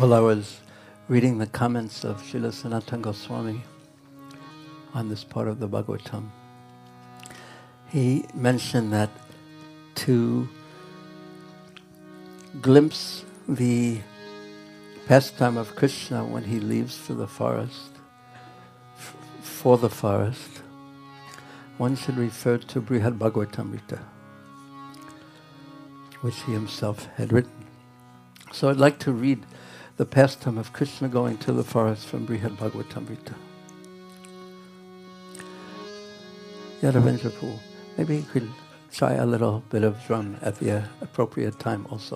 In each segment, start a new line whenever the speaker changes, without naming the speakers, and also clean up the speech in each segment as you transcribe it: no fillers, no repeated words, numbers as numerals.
Well, I was reading the comments of Srila Sanatana Goswami on this part of the Bhagavatam. He mentioned that to glimpse the pastime of Krishna when he leaves for the forest, one should refer to Brihad Bhagavatamrita, which he himself had written. So I'd like to read the pastime of Krishna going to the forest from Brihad Bhagavatamrita. Yadavendra Prabhu, maybe you could try a little bit of drum at the appropriate time also.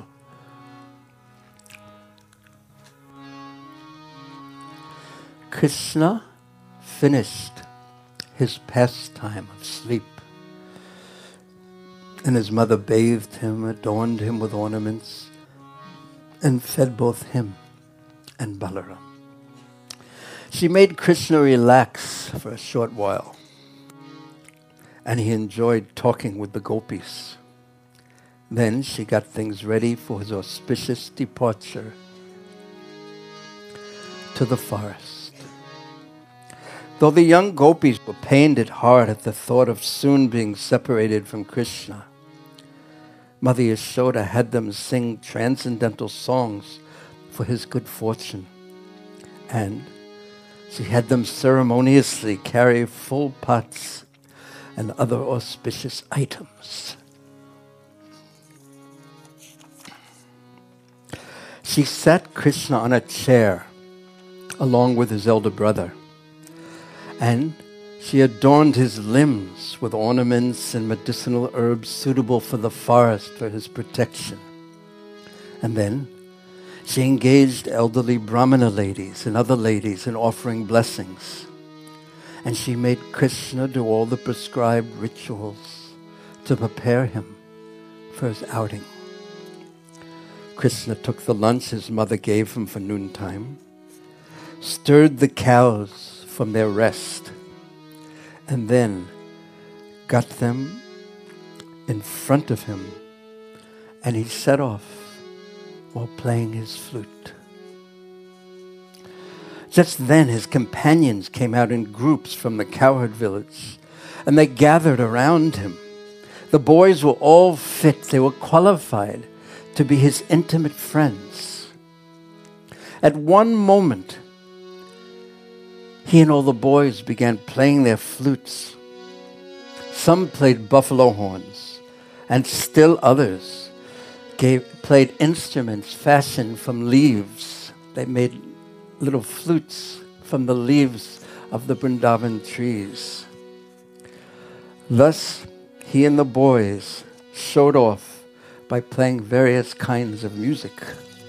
Krishna finished his pastime of sleep, and his mother bathed him, adorned him with ornaments, and fed both him and Balaram. She made Krishna relax for a short while, and he enjoyed talking with the gopis. Then she got things ready for his auspicious departure to the forest. Though the young gopis were pained at heart at the thought of soon being separated from Krishna, Mother Yashoda had them sing transcendental songs for his good fortune, and she had them ceremoniously carry full pots and other auspicious items. She sat Krishna on a chair along with his elder brother, and she adorned his limbs with ornaments and medicinal herbs suitable for the forest for his protection. And then she engaged elderly Brahmana ladies and other ladies in offering blessings. And she made Krishna do all the prescribed rituals to prepare him for his outing. Krishna took the lunch his mother gave him for noontime, stirred the cows from their rest, and then got them in front of him, and he set off while playing his flute. Just then his companions came out in groups from the cowherd village, and they gathered around him. The boys were all fit. They were qualified to be his intimate friends. At one moment, he and all the boys began playing their flutes. Some played buffalo horns, and still others played instruments fashioned from leaves. They made little flutes from the leaves of the Vrindavan trees. Thus, he and the boys showed off by playing various kinds of music.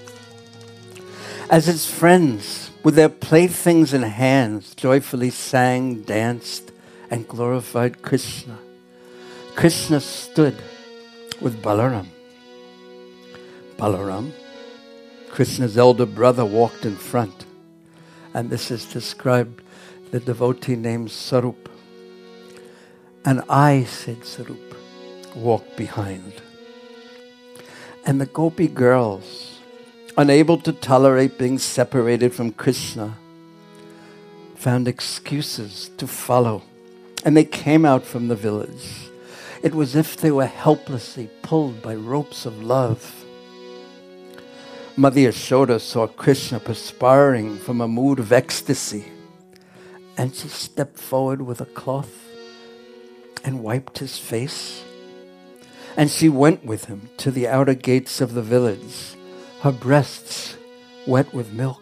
As his friends, with their playthings in hands, joyfully sang, danced, and glorified Krishna, Krishna stood with Balaram. Balaram, Krishna's elder brother, walked in front. And this is described, the devotee named Sarup. And I, said Sarup, walked behind. And the gopi girls, unable to tolerate being separated from Krishna, found excuses to follow. And they came out from the village. It was as if they were helplessly pulled by ropes of love. Mother Yashoda saw Krishna perspiring from a mood of ecstasy, and she stepped forward with a cloth and wiped his face. And she went with him to the outer gates of the village, her breasts wet with milk.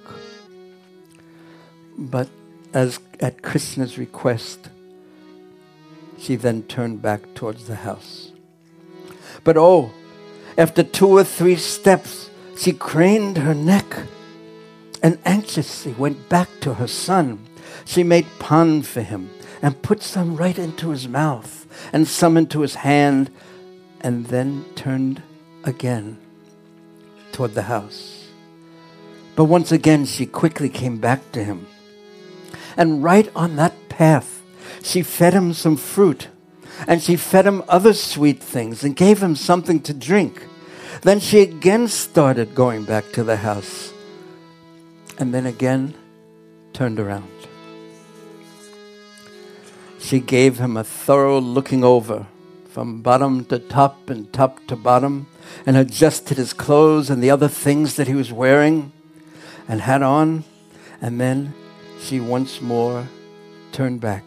But as at Krishna's request, she then turned back towards the house. But after 2 or 3 steps, she craned her neck and anxiously went back to her son. She made pan for him and put some right into his mouth and some into his hand, and then turned again toward the house. But once again, she quickly came back to him. And right on that path, she fed him some fruit, and she fed him other sweet things and gave him something to drink. Then she again started going back to the house. and then again turned around. She gave him a thorough looking over from bottom to top and top to bottom, and adjusted his clothes and the other things that he was wearing and had on, and then she once more turned back.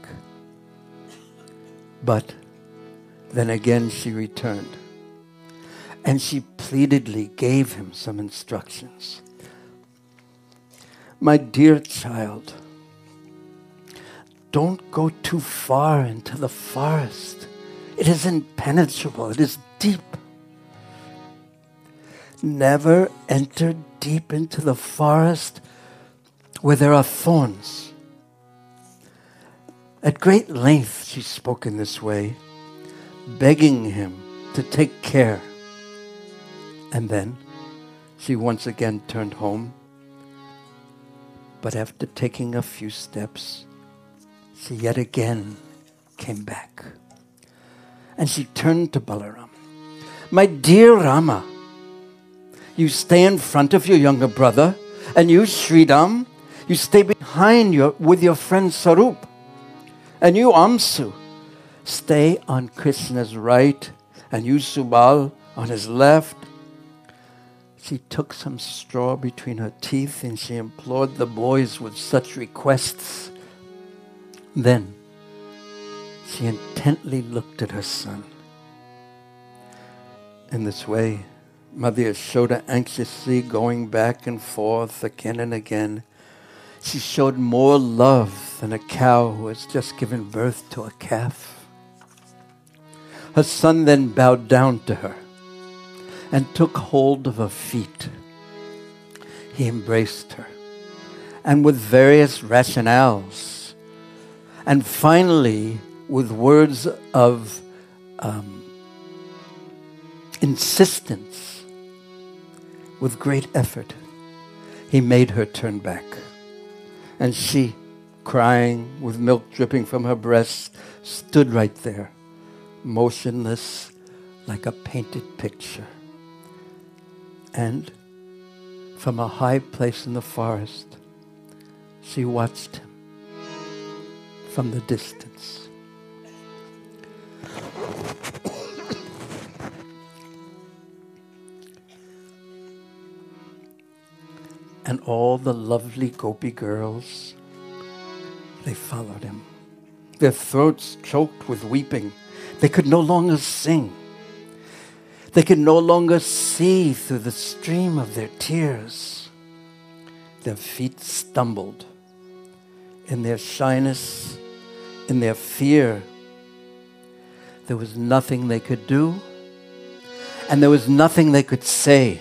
But then again she returned, and she pleadedly gave him some instructions. My dear child, don't go too far into the forest. It is impenetrable. It is deep. Never enter deep into the forest where there are thorns. At great length she spoke in this way, begging him to take care. And then she once again turned home. But after taking a few steps, she yet again came back. And she turned to Balaram. My dear Rama, you stay in front of your younger brother, and you, Sridham, you stay behind with your friend Sarup. And you, Amsu, stay on Krishna's right, and you, Subal, on his left. She took some straw between her teeth, and she implored the boys with such requests. Then she intently looked at her son. In this way, Mother Yashoda, anxiously going back and forth again and again, she showed more love than a cow who has just given birth to a calf. Her son then bowed down to her and took hold of her feet. He embraced her, and with various rationales, and finally with words of insistence, with great effort, he made her turn back. And she, crying with milk dripping from her breasts, stood right there, motionless like a painted picture. And from a high place in the forest, she watched him from the distance. And all the lovely gopi girls, they followed him. Their throats choked with weeping. They could no longer sing. They could no longer see through the stream of their tears. Their feet stumbled. In their shyness, in their fear, there was nothing they could do, and there was nothing they could say.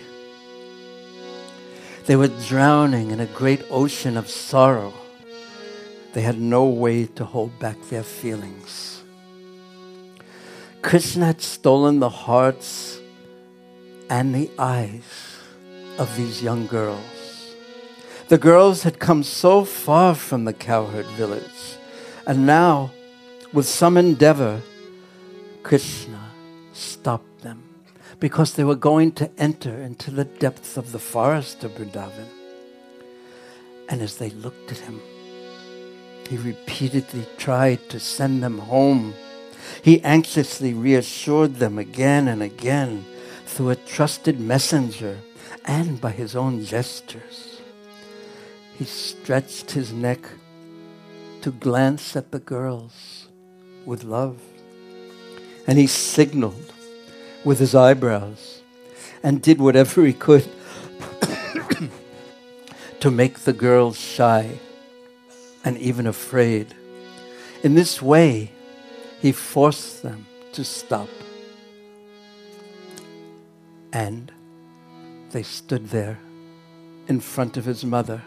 They were drowning in a great ocean of sorrow. They had no way to hold back their feelings. Krishna had stolen the hearts and the eyes of these young girls. The girls had come so far from the cowherd village, and now, with some endeavor, Krishna stopped them, because they were going to enter into the depths of the forest of Vrindavan. And as they looked at him, he repeatedly tried to send them home. He anxiously reassured them again and again through a trusted messenger and by his own gestures. He stretched his neck to glance at the girls with love, and he signaled with his eyebrows and did whatever he could to make the girls shy and even afraid. In this way, he forced them to stop. And they stood there in front of his mother,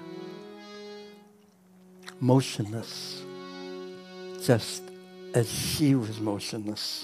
motionless, just as she was motionless.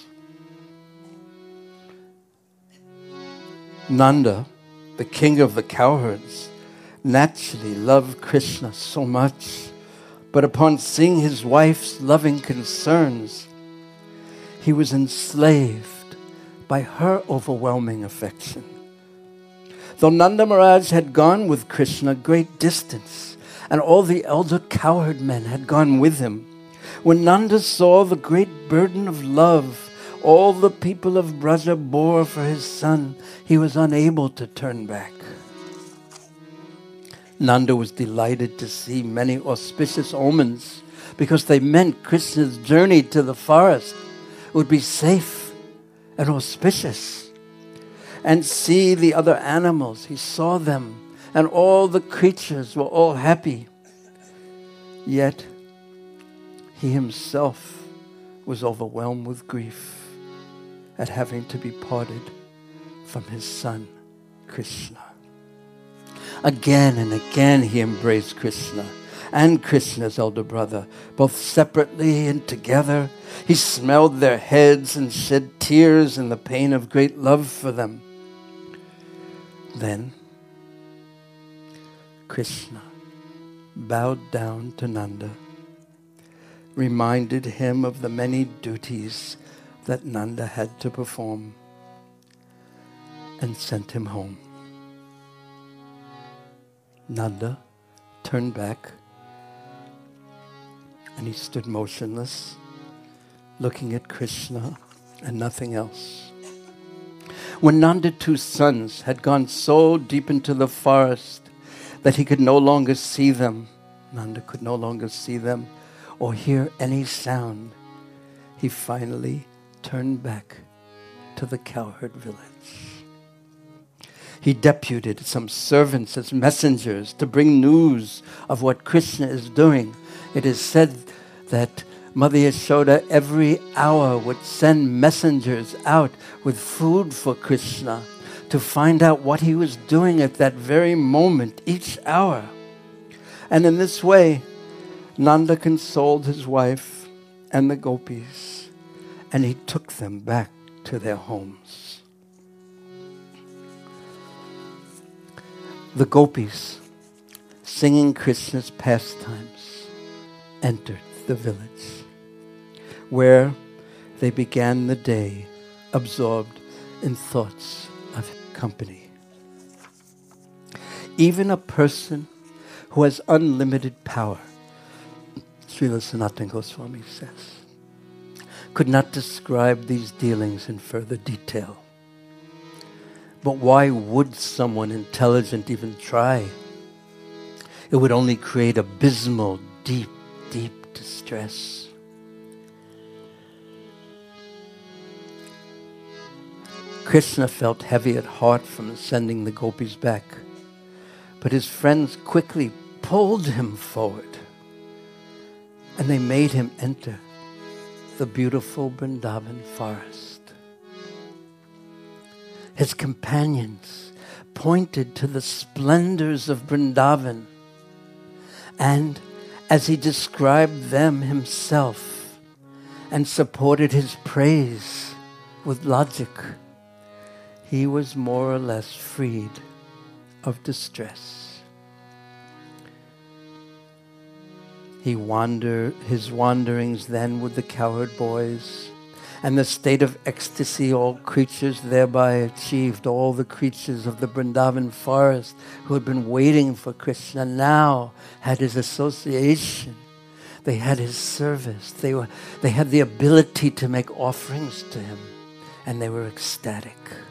Nanda, the king of the cowherds, naturally loved Krishna so much, but upon seeing his wife's loving concerns, he was enslaved by her overwhelming affection. Though Nanda Maharaj had gone with Krishna a great distance, and all the elder cowherd men had gone with him, when Nanda saw the great burden of love all the people of Braja bore for his son, he was unable to turn back. Nanda was delighted to see many auspicious omens because they meant Krishna's journey to the forest would be safe and auspicious. And see the other animals, he saw them, and all the creatures were all happy. Yet he himself was overwhelmed with grief at having to be parted from his son, Krishna. Again and again he embraced Krishna and Krishna's elder brother, both separately and together. He smelled their heads and shed tears in the pain of great love for them. Then Krishna bowed down to Nanda, reminded him of the many duties that Nanda had to perform, and sent him home. Nanda turned back, and he stood motionless, looking at Krishna and nothing else. When Nanda's two sons had gone so deep into the forest that he could no longer see them, Nanda could no longer see them or hear any sound, he finally turned back to the cowherd village. He deputed some servants as messengers to bring news of what Krishna is doing. It is said that Mother Yashoda every hour would send messengers out with food for Krishna to find out what he was doing at that very moment, each hour. And in this way, Nanda consoled his wife and the gopis, and he took them back to their homes. The gopis, singing Krishna's pastimes, entered the village, where they began the day absorbed in thoughts of company. Even a person who has unlimited power, Srila Sanatana Goswami says, could not describe these dealings in further detail. But why would someone intelligent even try? It would only create abysmal, deep, deep distress. Krishna felt heavy at heart from sending the gopis back, but his friends quickly pulled him forward, and they made him enter the beautiful Vrindavan forest. His companions pointed to the splendors of Vrindavan, and as he described them himself and supported his praise with logic, he was more or less freed of distress. His wanderings then with the cowherd boys, and the state of ecstasy all creatures thereby achieved, all the creatures of the Vrindavan forest who had been waiting for Krishna now had his association. They had his service. They had the ability to make offerings to him, and they were ecstatic.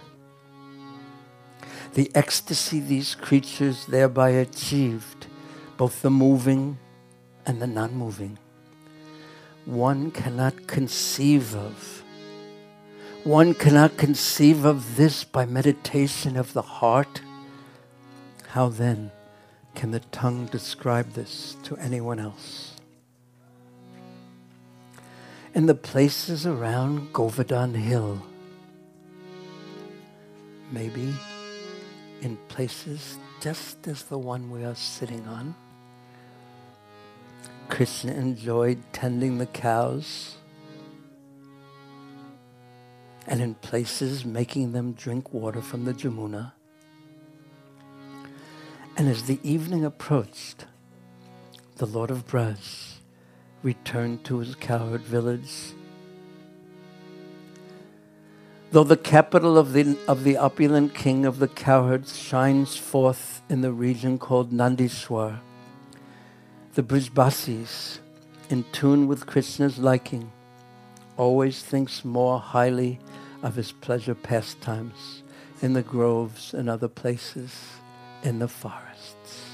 The ecstasy these creatures thereby achieved, both the moving and the non-moving, one cannot conceive of. One cannot conceive of this by meditation of the heart. How then can the tongue describe this to anyone else? In the places around Govardhan Hill, maybe in places just as the one we are sitting on, Krishna enjoyed tending the cows, and in places making them drink water from the Jamuna. And as the evening approached, the Lord of Braj returned to his cowherd village Though the capital of the opulent king of the cowherds shines forth in the region called Nandishwar, the Brijbasis, in tune with Krishna's liking, always thinks more highly of his pleasure pastimes in the groves and other places in the forests.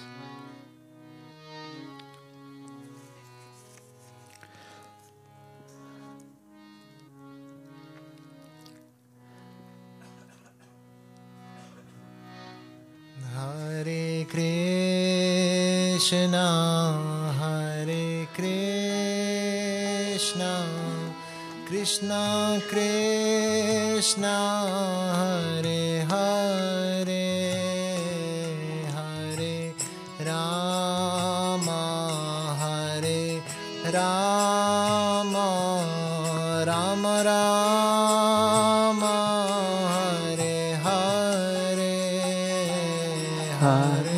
Hare Krishna, Hare Krishna, Krishna Krishna, Hare Hare, Hare Rama, Hare Rama, Rama Rama, Hare Hare, Hare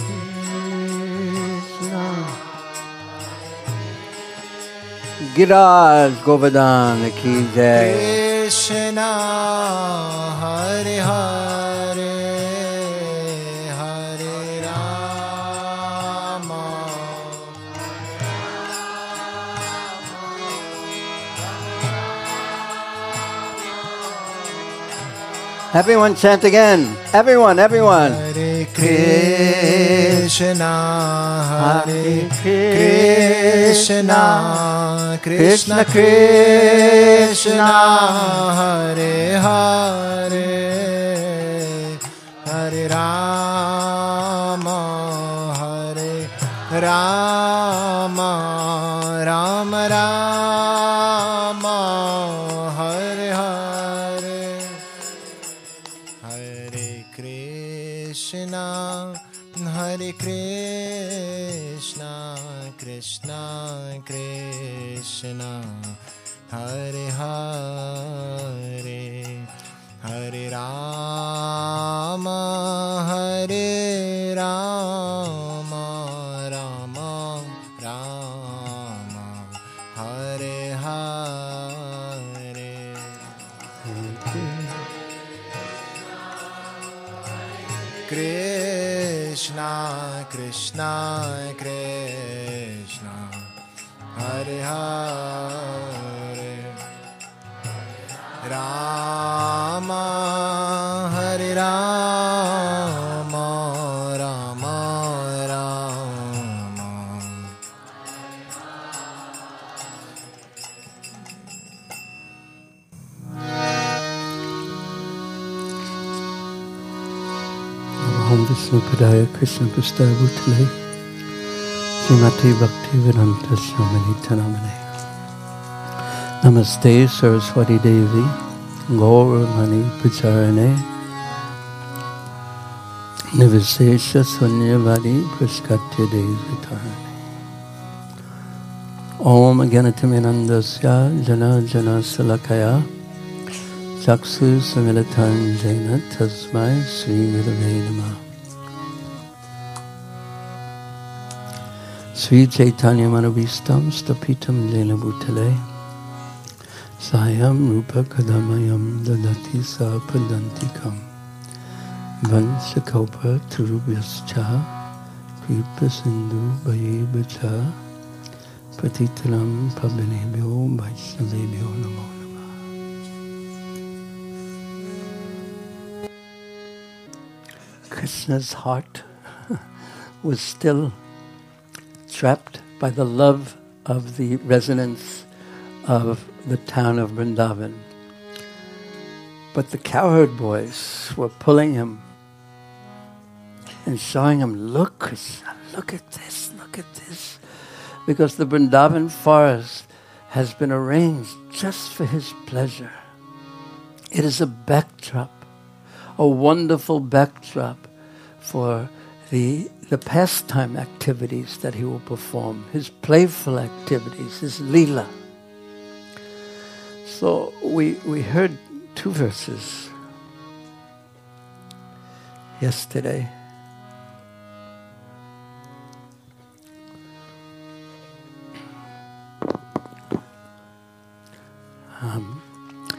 Giraj Govardhan ki jai.
Krishna, Hare Hare, Hare Rama.
Everyone chant again. Everyone.
Hare Krishna, Hare Krishna, Krishna Krishna, Hare Hare, Hare Rama, Hare Rama, Rama Rama, Hare Hare. Hare Krishna, Hare Krishna, Krishna Krishna, Hare Hare, Hare Rama, Hare Rama, Rama Rama, Hare Hare. Krishna, Krishna, Krishna, Hare Hare, Rama, Hare Rama, Rama Rama.
Om Vishnu Padaya Krishna Prasthaya Bhutale Srimati Bhakti Vedanta Swami Tanamane. Namaste Saraswati Devi Gaura Mani Pacharane Nivasesha Sunyavadi Praskatya Devitarane. Om Aganatiminandasya Jana Jana Salakaya Chaksu Samilatan Jaina Tasmai Sri Gurave Namah. Sri Chaitanya Manabhistam Stapitam Jena Bhutale Sayam Rupa Kadamayam Dadati Sapadantikam Vansakopa Turubhyascha Kripa Sindhu Bhayebacha Patitanam Pavanebhyo Vaishnavebhyo Namo. Krishna's heart was still trapped by the love of the resonance of the town of Vrindavan. But the cowherd boys were pulling him and showing him, look, Krishna, look at this, look at this. Because the Vrindavan forest has been arranged just for his pleasure. It is a backdrop, a wonderful backdrop for the pastime activities that he will perform, his playful activities, his lila. So we heard 2 verses yesterday.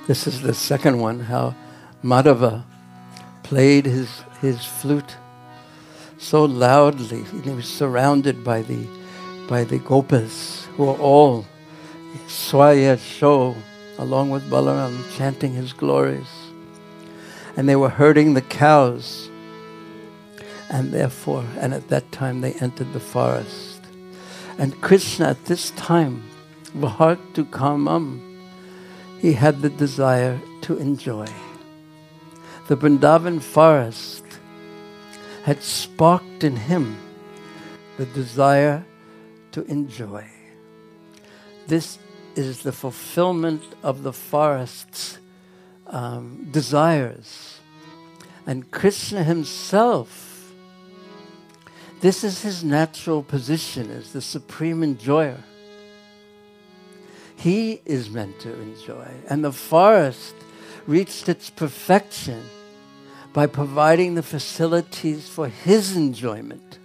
This is the second one, how Madhava played his flute so loudly. He was surrounded by the gopas, who are all Swaya Sho, along with Balaram, chanting his glories. And they were herding the cows. And at that time they entered the forest. And Krishna at this time, Vahartu Kamam, he had the desire to enjoy. The Vrindavan forest had sparked in him the desire to enjoy. This is the fulfillment of the forest's desires. And Krishna himself, this is his natural position as the supreme enjoyer. He is meant to enjoy. And the forest reached its perfection by providing the facilities for his enjoyment.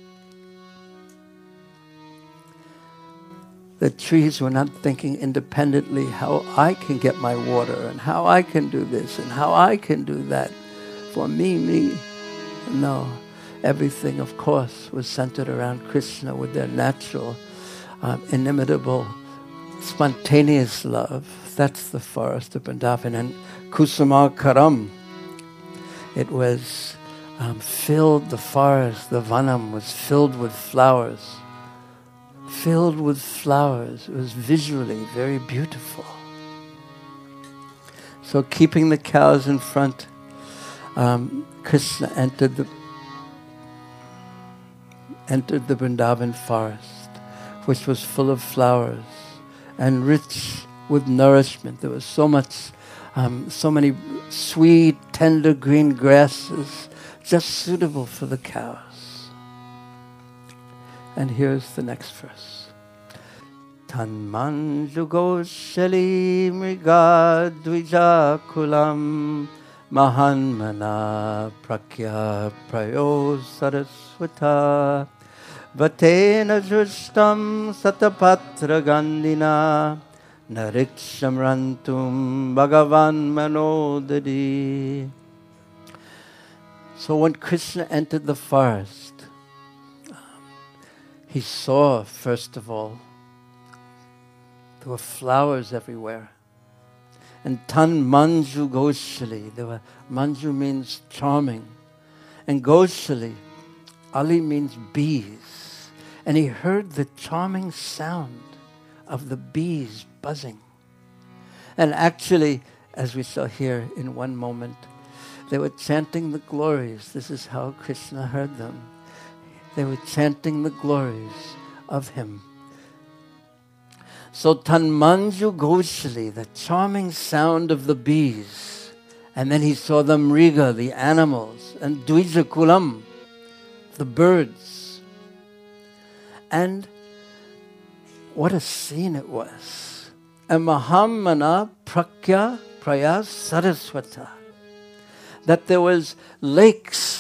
The trees were not thinking independently how I can get my water and how I can do this and how I can do that for me. No, everything, of course, was centered around Krishna with their natural, inimitable, spontaneous love. That's the forest of Vrindavan. And Kusuma Karam, it was filled, the forest, the vanam was filled with flowers. Filled with flowers. It was visually very beautiful. So keeping the cows in front, Krishna entered the Vrindavan forest, which was full of flowers and rich with nourishment. There was so many sweet, tender green grasses, just suitable for the cows. And here's the next verse. Tanmanju goshali mriga dvija kulam mahanmana prakya prayo saraswata vatena justam satapatra gandina nariksham rantum bhagavan manodadi. So when Krishna entered the forest, he saw, first of all, there were flowers everywhere. And tan manju goshali. Manju means charming. And goshali, Ali means bees. And he heard the charming sound of the bees buzzing. And actually, as we shall hear in one moment, they were chanting the glories. This is how Krishna heard them. They were chanting the glories of him. So Tanmanju Goshali, the charming sound of the bees. And then he saw the mriga, the animals, and Dvija Kulam, the birds. And what a scene it was. And Mahamana Prakya Praya Saraswata. That there was lakes.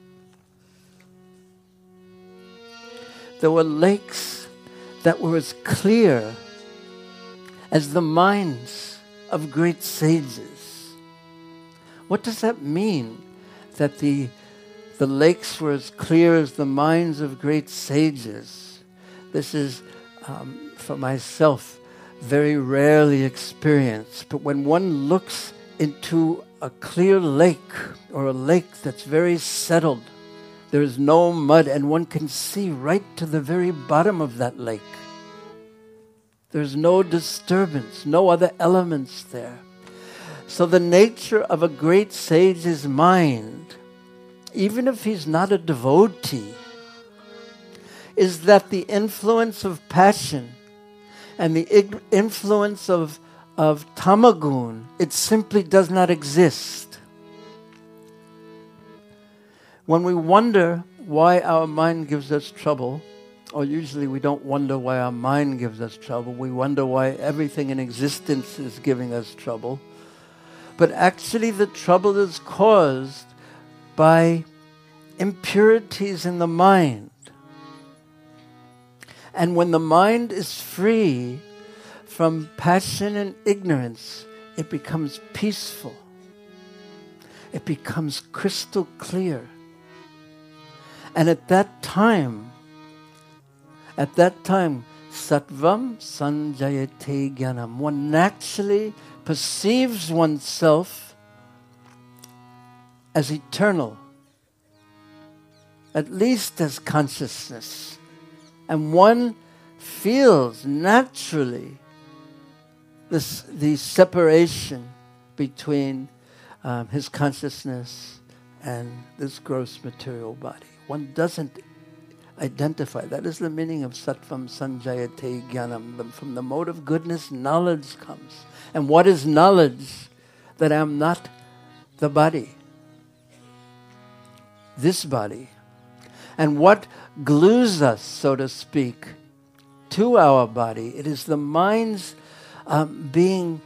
There were lakes that were as clear as the minds of great sages. What does that mean? That the lakes were as clear as the minds of great sages. This is, for myself, very rarely experienced. But when one looks into a clear lake, or a lake that's very settled, there is no mud, and one can see right to the very bottom of that lake. There's no disturbance, no other elements there. So the nature of a great sage's mind, even if he's not a devotee, is that the influence of passion and the influence of tamagun, it simply does not exist. When we wonder why our mind gives us trouble, or usually we don't wonder why our mind gives us trouble, we wonder why everything in existence is giving us trouble. But actually the trouble is caused by impurities in the mind. And when the mind is free from passion and ignorance, it becomes peaceful. It becomes crystal clear. And at that time, sattvam sanjayate jnanam. One naturally perceives oneself as eternal, at least as consciousness. And one feels naturally the separation between his consciousness and this gross material body. One doesn't identify. That is the meaning of sattvam sanjayate jnanam. From the mode of goodness, knowledge comes. And what is knowledge? That I am not the body. This body. And what glues us, so to speak, to our body? It is the mind's being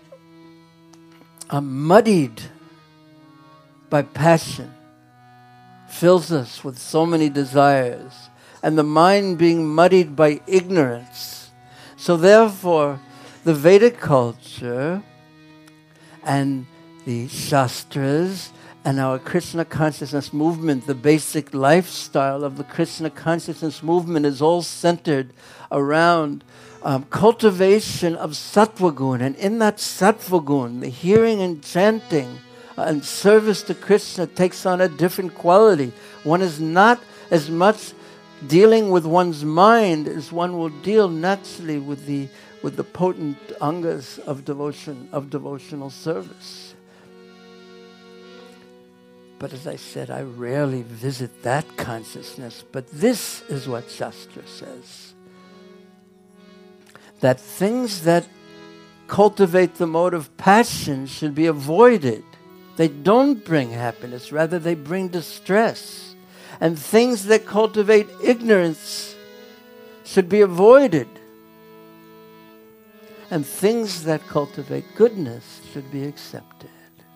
muddied by passion, fills us with so many desires, and the mind being muddied by ignorance. So therefore, the Vedic culture and the Shastras and our Krishna consciousness movement, the basic lifestyle of the Krishna consciousness movement, is all centered around cultivation of sattva gun. And in that sattva gun, the hearing and chanting and service to Krishna takes on a different quality. One is not as much dealing with one's mind as one will deal naturally with the potent angas of devotion, of devotional service. But as I said, I rarely visit that consciousness. But this is what Shastra says. That things that cultivate the mode of passion should be avoided. They don't bring happiness, rather they bring distress. And things that cultivate ignorance should be avoided. And things that cultivate goodness should be accepted.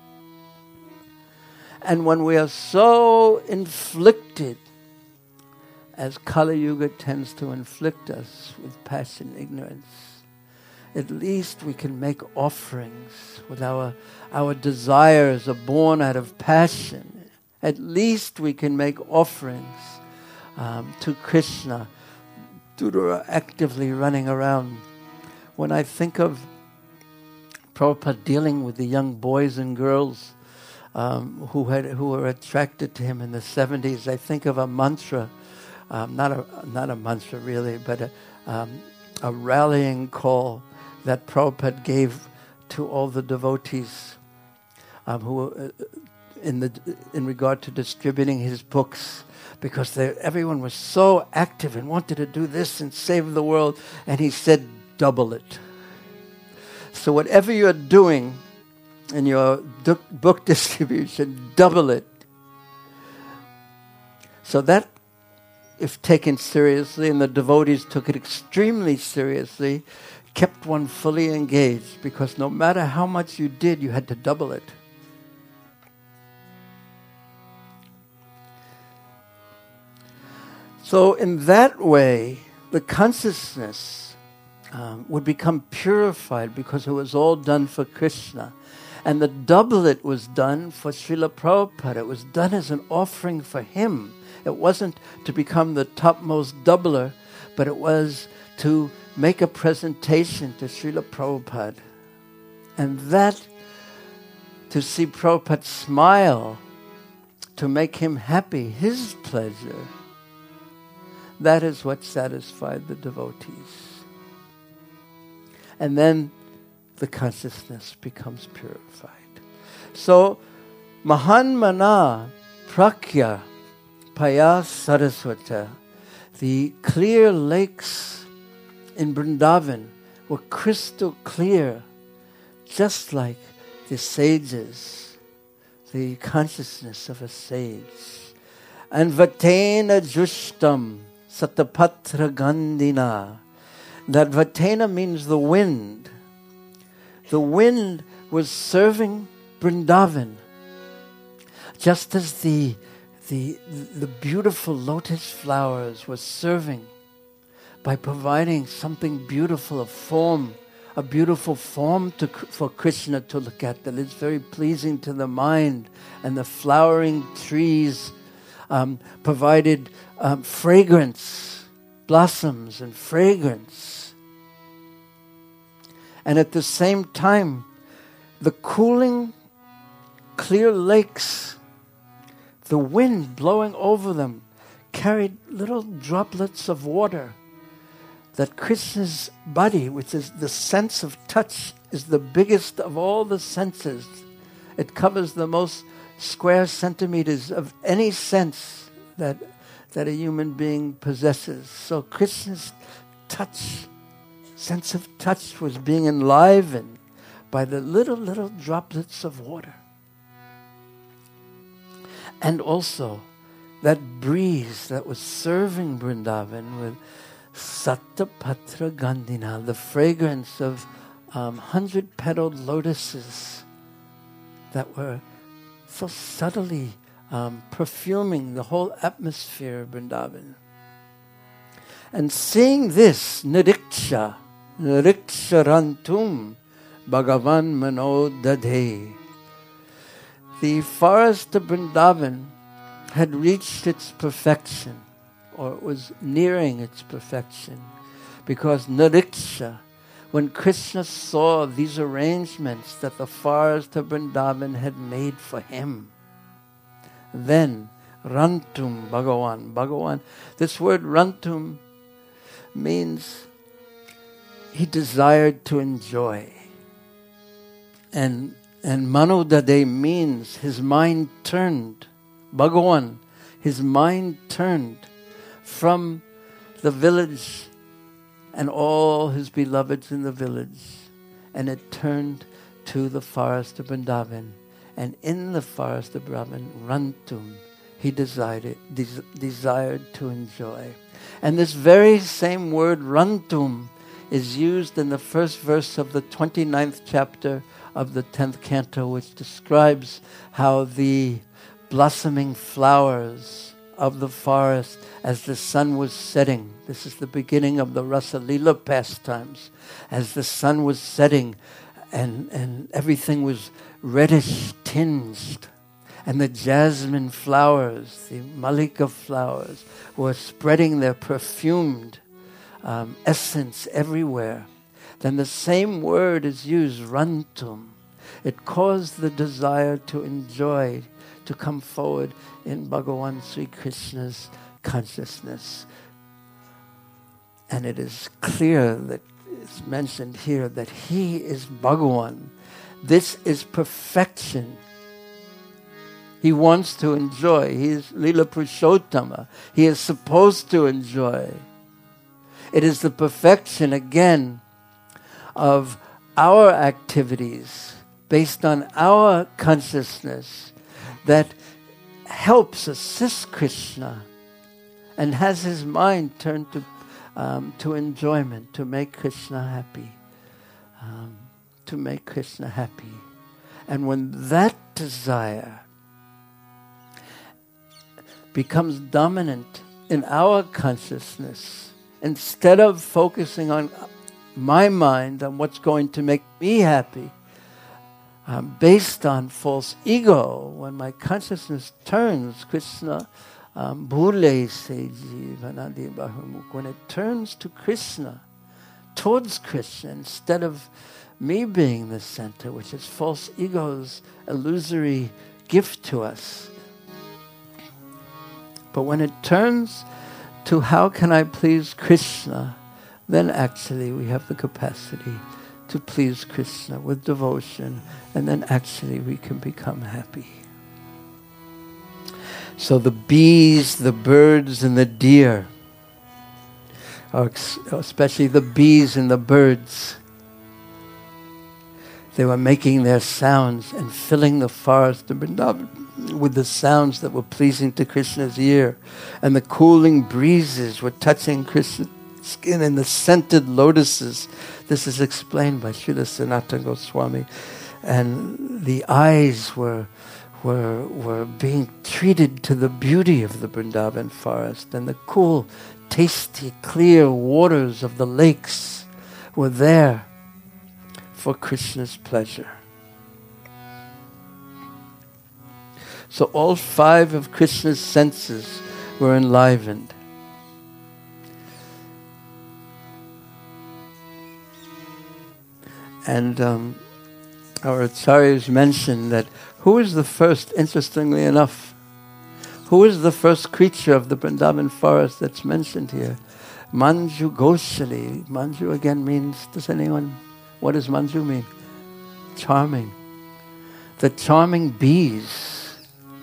And when we are so inflicted, as Kali Yuga tends to inflict us with passion, ignorance, at least we can make offerings with our desires are born out of passion. At least we can make offerings to Krishna, Dudara actively running around. When I think of Prabhupada dealing with the young boys and girls who were attracted to him in the 70s, I think of a mantra, not a mantra really, but a rallying call that Prabhupada gave to all the devotees who in regard to distributing his books, because everyone was so active and wanted to do this and save the world, and he said, double it. So whatever you're doing in your book distribution, double it. So that, if taken seriously, and the devotees took it extremely seriously, kept one fully engaged, because no matter how much you did, you had to double it. So in that way, the consciousness would become purified, because it was all done for Krishna. And the doublet was done for Srila Prabhupada. It was done as an offering for him. It wasn't to become the topmost doubler, but it was to make a presentation to Srila Prabhupada. And that, to see Prabhupada smile, to make him happy, his pleasure, that is what satisfied the devotees. And then the consciousness becomes purified. So, Mahanmana Prakya Paya Saraswata, the clear lakes in Vrindavan were crystal clear, just like the sages, the consciousness of a sage. And Vatena Jushtam Satapatra Gandhina. That Vatena means the wind. The wind was serving Vrindavan, just as the beautiful lotus flowers were serving by providing something beautiful, a form a beautiful form for Krishna to look at, that is very pleasing to the mind. And the flowering trees provided fragrance, blossoms and fragrance. And at the same time, the cooling, clear lakes, the wind blowing over them, carried little droplets of water. That Krishna's body, which is the sense of touch, is the biggest of all the senses. It covers the most square centimeters of any sense that a human being possesses. So Krishna's touch, sense of touch, was being enlivened by the little droplets of water. And also that breeze that was serving Vrindavan with Satapatra Gandhina, the fragrance of 100-petaled lotuses that were so subtly perfuming the whole atmosphere of Vrindavan. And seeing this, Niriksharantum Bhagavan Mano Dadhe, the forest of Vrindavan had reached its perfection, or it was nearing its perfection, because Niriksha, when Krishna saw these arrangements that the forest of Vrindavan had made for him, then Rantum Bhagavan, this word Rantum means he desired to enjoy. And Manodade means his mind turned. Bhagavan, his mind turned from the village and all his beloveds in the village, and it turned to the forest of Vrindavan. And in the forest of Vrindavan, Rantum, he desired to enjoy. And this very same word, Rantum, is used in the first verse of the 29th chapter of the 10th canto, which describes how the blossoming flowers of the forest, as the sun was setting, this is the beginning of the Rasa Leela pastimes, as the sun was setting and everything was reddish tinged, and the jasmine flowers, the malika flowers, were spreading their perfumed essence everywhere. Then the same word is used, Rantum. It caused the desire to enjoy, to come forward in Bhagavan Sri Krishna's consciousness. And it is clear that it's mentioned here that he is Bhagavan. This is perfection. He wants to enjoy. He is Lila Purushottama. He is supposed to enjoy. It is the perfection, again, of our activities based on our consciousness that helps assist Krishna and has his mind turned to enjoyment, to make Krishna happy. To make Krishna happy. And when that desire becomes dominant in our consciousness, instead of focusing on my mind, on what's going to make me happy, based on false ego, when my consciousness turns, Krishna, when it turns to Krishna, towards Krishna, instead of me being the center, which is false ego's illusory gift to us. But when it turns to how can I please Krishna, then actually we have the capacity to please Krishna with devotion, and then actually we can become happy. So the bees, the birds, and the deer, especially the bees and the birds, they were making their sounds and filling the forest of Vrindavan with the sounds that were pleasing to Krishna's ear. And the cooling breezes were touching Krishna's skin, and the scented lotuses. This is explained by Srila Sanatana Goswami. And the eyes were being treated to the beauty of the Vrindavan forest. And the cool, tasty, clear waters of the lakes were there. for Krishna's pleasure. So all 5 of Krishna's senses were enlivened. And our acharyas mentioned that who is the first, interestingly enough, who is the first creature of the Vrindavan forest that's mentioned here? Manju Goshali. Manju again means, does anyone, what does Manju mean? Charming. The charming bees.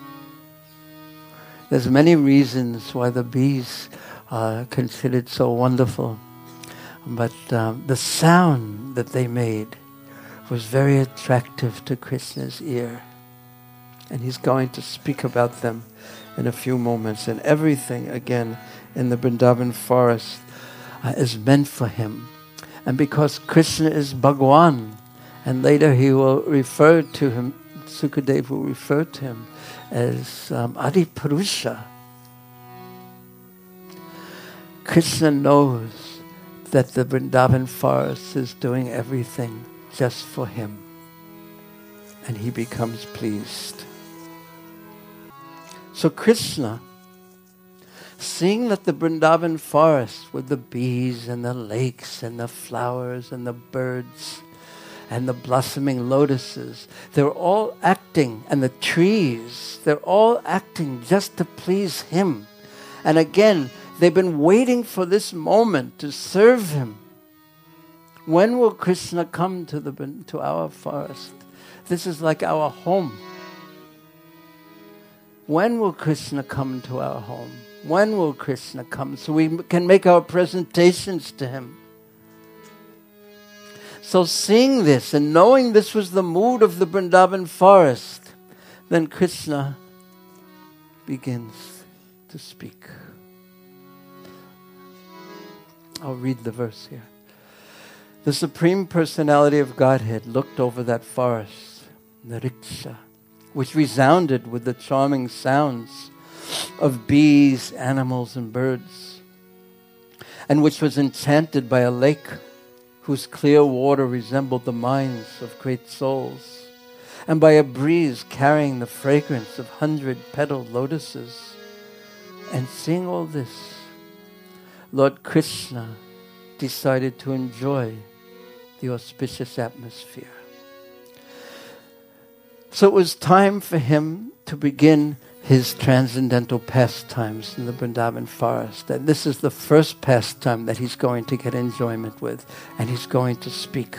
There's many reasons why the bees are considered so wonderful. But the sound that they made was very attractive to Krishna's ear. And he's going to speak about them in a few moments. And everything, again, in the Vrindavan forest is meant for him. And because Krishna is Bhagwan, and later he will refer to him, Sukadeva will refer to him as Adi Purusha. Krishna knows that the Vrindavan forest is doing everything just for him. And he becomes pleased. So Krishna, seeing that the Vrindavan forest with the bees and the lakes and the flowers and the birds and the blossoming lotuses, they're all acting, and the trees, they're all acting just to please him. And again, they've been waiting for this moment to serve him. When will Krishna come to our forest? This is like our home. When will Krishna come to our home? When will Krishna come so we can make our presentations to him? So seeing this and knowing this was the mood of the Vrindavan forest, then Krishna begins to speak. I'll read the verse here. The Supreme Personality of Godhead looked over that forest, Nariksha, which resounded with the charming sounds of bees, animals, and birds, and which was enchanted by a lake whose clear water resembled the minds of great souls, and by a breeze carrying the fragrance of 100-petaled lotuses. And seeing all this, Lord Krishna decided to enjoy the auspicious atmosphere. So it was time for him to begin his transcendental pastimes in the Vrindavan forest. And this is the first pastime that he's going to get enjoyment with, and he's going to speak.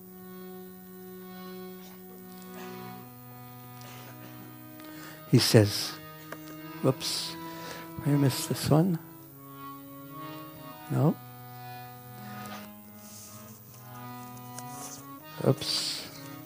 He says, whoops, I missed this one. No. Oops.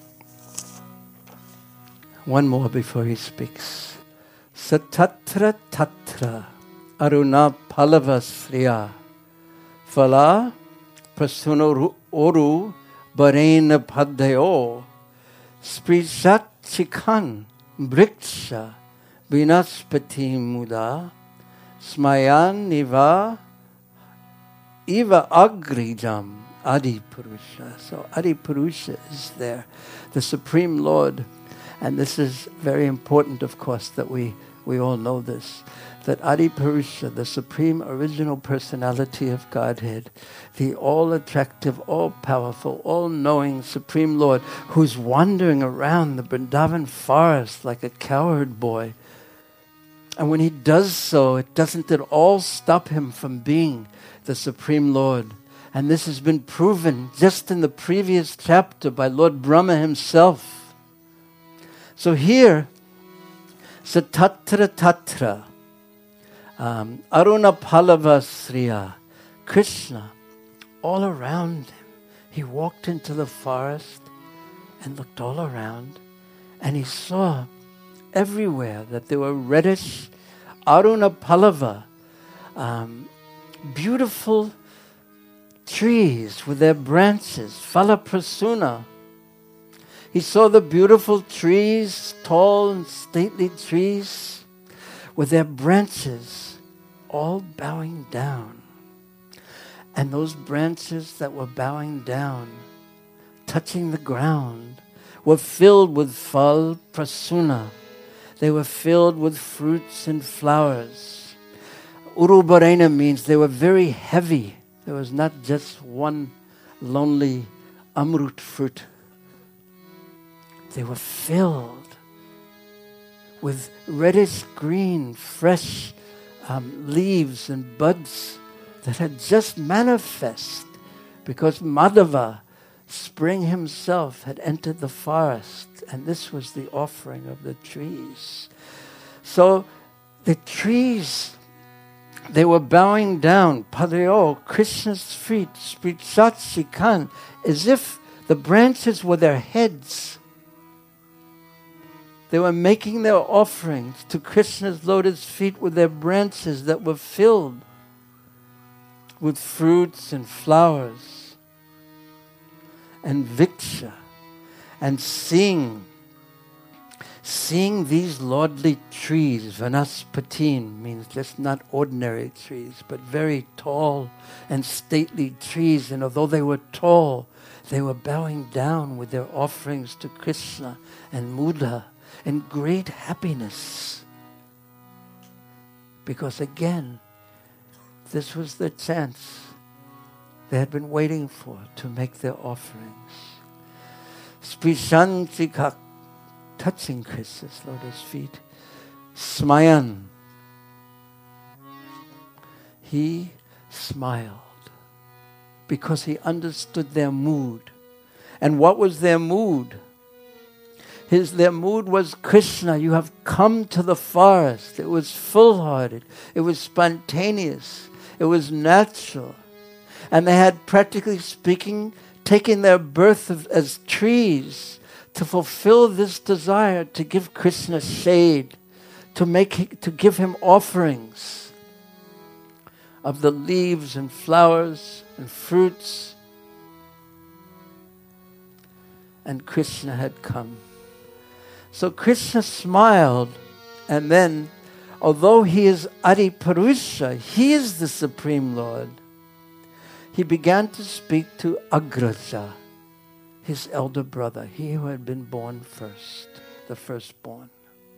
One more before he speaks. Satatra tatra aruna palava sriya phala prasuno oru barena padhayo sprisat chikhan briksha vinaspati muda smayan niva Eva Agrijam, Adi Purusha. So Adi Purusha is there, the Supreme Lord. And this is very important, of course, that we all know this. That Adi Purusha, the Supreme Original Personality of Godhead, the all-attractive, all-powerful, all-knowing Supreme Lord, who's wandering around the Vrindavan forest like a cowherd boy. And when he does so, it doesn't at all stop him from being the Supreme Lord. And this has been proven just in the previous chapter by Lord Brahma himself. So here, Satatra Tatra, Aruna Palava Sriya, Krishna, all around him. He walked into the forest and looked all around, and he saw everywhere that there were reddish Aruna Palava, beautiful trees with their branches, Phala Prasuna. He saw the beautiful trees, tall and stately trees, with their branches all bowing down. And those branches that were bowing down touching the ground, were filled with phal prasuna. They were filled with fruits and flowers. Urubarena means they were very heavy. There was not just one lonely amrut fruit. They were filled with reddish green, fresh leaves and buds that had just manifest because Madhava, spring himself, had entered the forest, and this was the offering of the trees. So the trees, they were bowing down, Padeo, Krishna's feet, Sprichat Shikan, as if the branches were their heads. They were making their offerings to Krishna's lotus feet with their branches that were filled with fruits and flowers and viksha, and seeing these lordly trees, vanaspatin means just not ordinary trees, but very tall and stately trees. And although they were tall, they were bowing down with their offerings to Krishna and Mudha in great happiness. Because again, this was the chance they had been waiting for to make their offerings. Sprishantikak, touching Krishna's lotus feet. Smayan, he smiled because he understood their mood. And what was their mood? Their mood was, Krishna, you have come to the forest. It was full-hearted. It was spontaneous. It was natural. And they had, practically speaking, taken their birth as trees to fulfill this desire to give Krishna shade, to give him offerings of the leaves and flowers and fruits. And Krishna had come. So Krishna smiled, and then, although he is Adi Purusha, he is the Supreme Lord, he began to speak to Agraja, his elder brother, he who had been born first, the firstborn.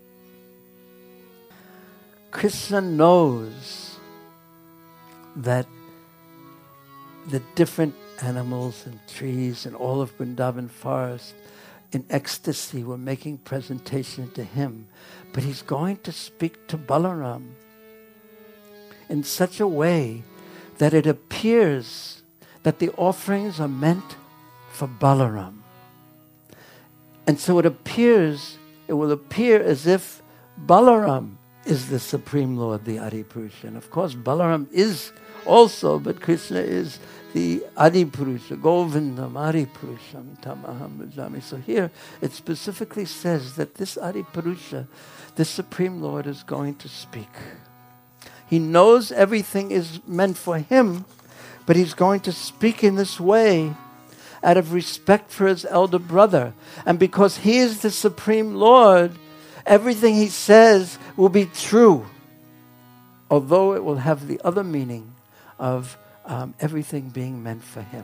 Krishna knows that the different animals and trees and all of Vrindavan forest in ecstasy were making presentation to him. But he's going to speak to Balaram in such a way that it appears that the offerings are meant for Balaram. And so it will appear as if Balaram is the Supreme Lord, the Adi Purusha. And of course Balaram is also, but Krishna is the Adi Purusha, Govindam Adi Purusham Tamaham Bhajami. So here it specifically says that this Adi Purusha, the Supreme Lord, is going to speak. He knows everything is meant for him, but he's going to speak in this way out of respect for his elder brother. And because he is the Supreme Lord, everything he says will be true, although it will have the other meaning of everything being meant for him.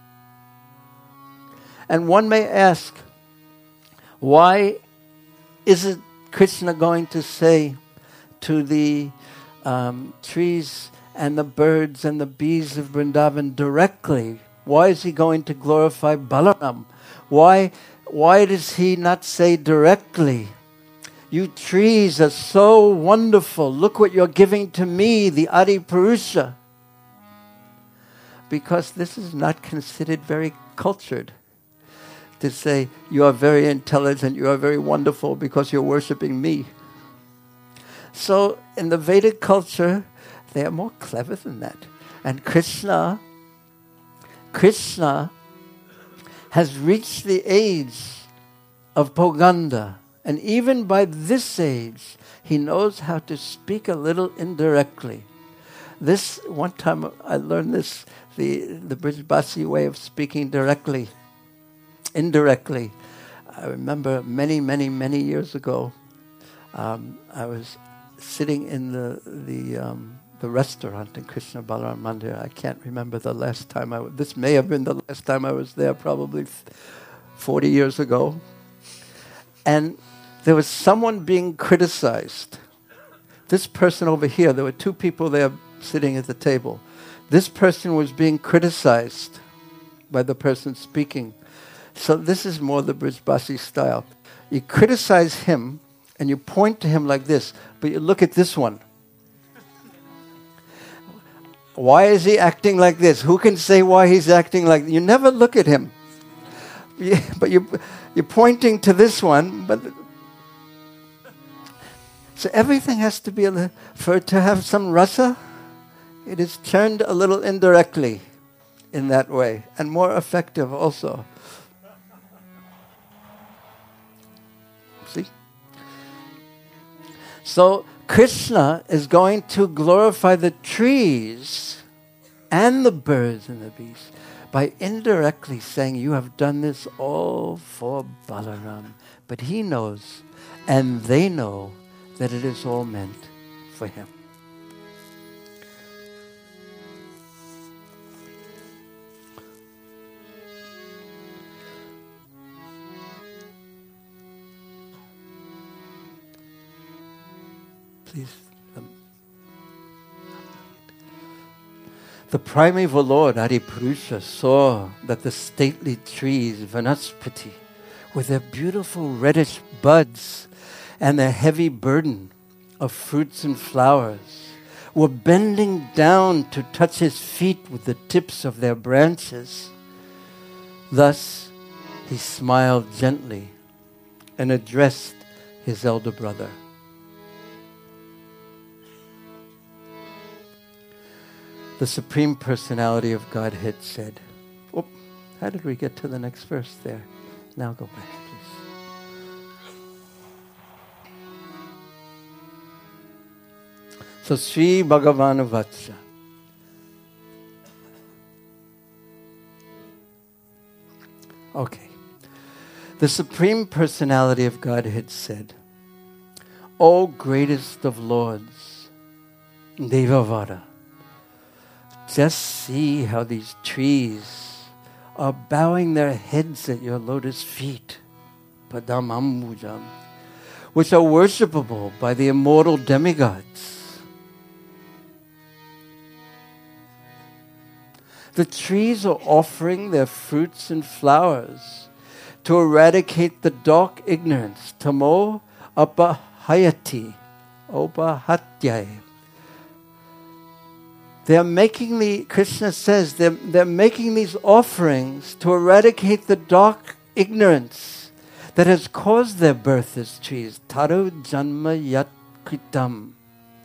And one may ask, why isn't Krishna going to say to the trees and the birds and the bees of Vrindavan directly? Why is he going to glorify Balaram? Why does he not say directly, you trees are so wonderful, look what you're giving to me, the Adi Purusha? Because this is not considered very cultured to say, you are very intelligent, you are very wonderful because you're worshipping me. So in the Vedic culture, they are more clever than that. And Krishna has reached the age of Poganda. And even by this age, he knows how to speak a little indirectly. This, one time I learned this, the Brijbasi way of speaking indirectly. I remember many years ago, I was sitting in the the restaurant in Krishna Balaram Mandir. I can't remember the last time this may have been the last time I was there, probably 40 years ago. And there was someone being criticized. This person over here, there were two people there sitting at the table. This person was being criticized by the person speaking. So this is more the Brijbasi style. You criticize him and you point to him like this, but you look at this one. Why is he acting like this? Who can say why he's acting like this? You never look at him. But you're pointing to this one. But so everything has to be, for it to have some rasa, it is turned a little indirectly in that way, and more effective also. See? So Krishna is going to glorify the trees and the birds and the beasts by indirectly saying, you have done this all for Balaram. But he knows, and they know, that it is all meant for him. Please. The primeval Lord, Adipurusha, saw that the stately trees, Vanaspati, with their beautiful reddish buds and their heavy burden of fruits and flowers, were bending down to touch his feet with the tips of their branches. Thus, he smiled gently and addressed his elder brother. The Supreme Personality of Godhead said, oh, how did we get to the next verse there? Now go back, please. So Sri Bhagavanu Vatsya. Okay. The Supreme Personality of Godhead said, O greatest of Lords, Devavara, just see how these trees are bowing their heads at your lotus feet, Padamambujam, which are worshipable by the immortal demigods. The trees are offering their fruits and flowers to eradicate the dark ignorance, tamo apahayati, opahatyai. They're making Krishna says, they're making these offerings to eradicate the dark ignorance that has caused their birth as trees. Taru janma yat kritam.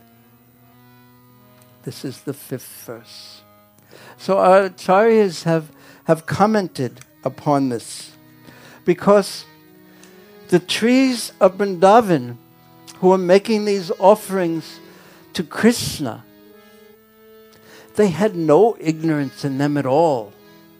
This is the 5th verse. So our acharyas have commented upon this, because the trees of Vrindavan who are making these offerings to Krishna, they had no ignorance in them at all.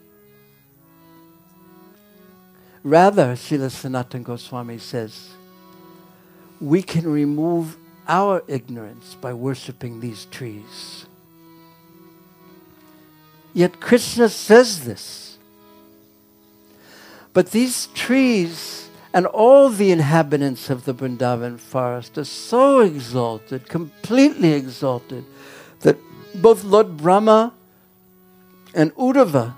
Rather, Srila Sanatana Goswami says, we can remove our ignorance by worshipping these trees. Yet Krishna says this. But these trees and all the inhabitants of the Vrindavan forest are so exalted, completely exalted, that both Lord Brahma and Uddhava,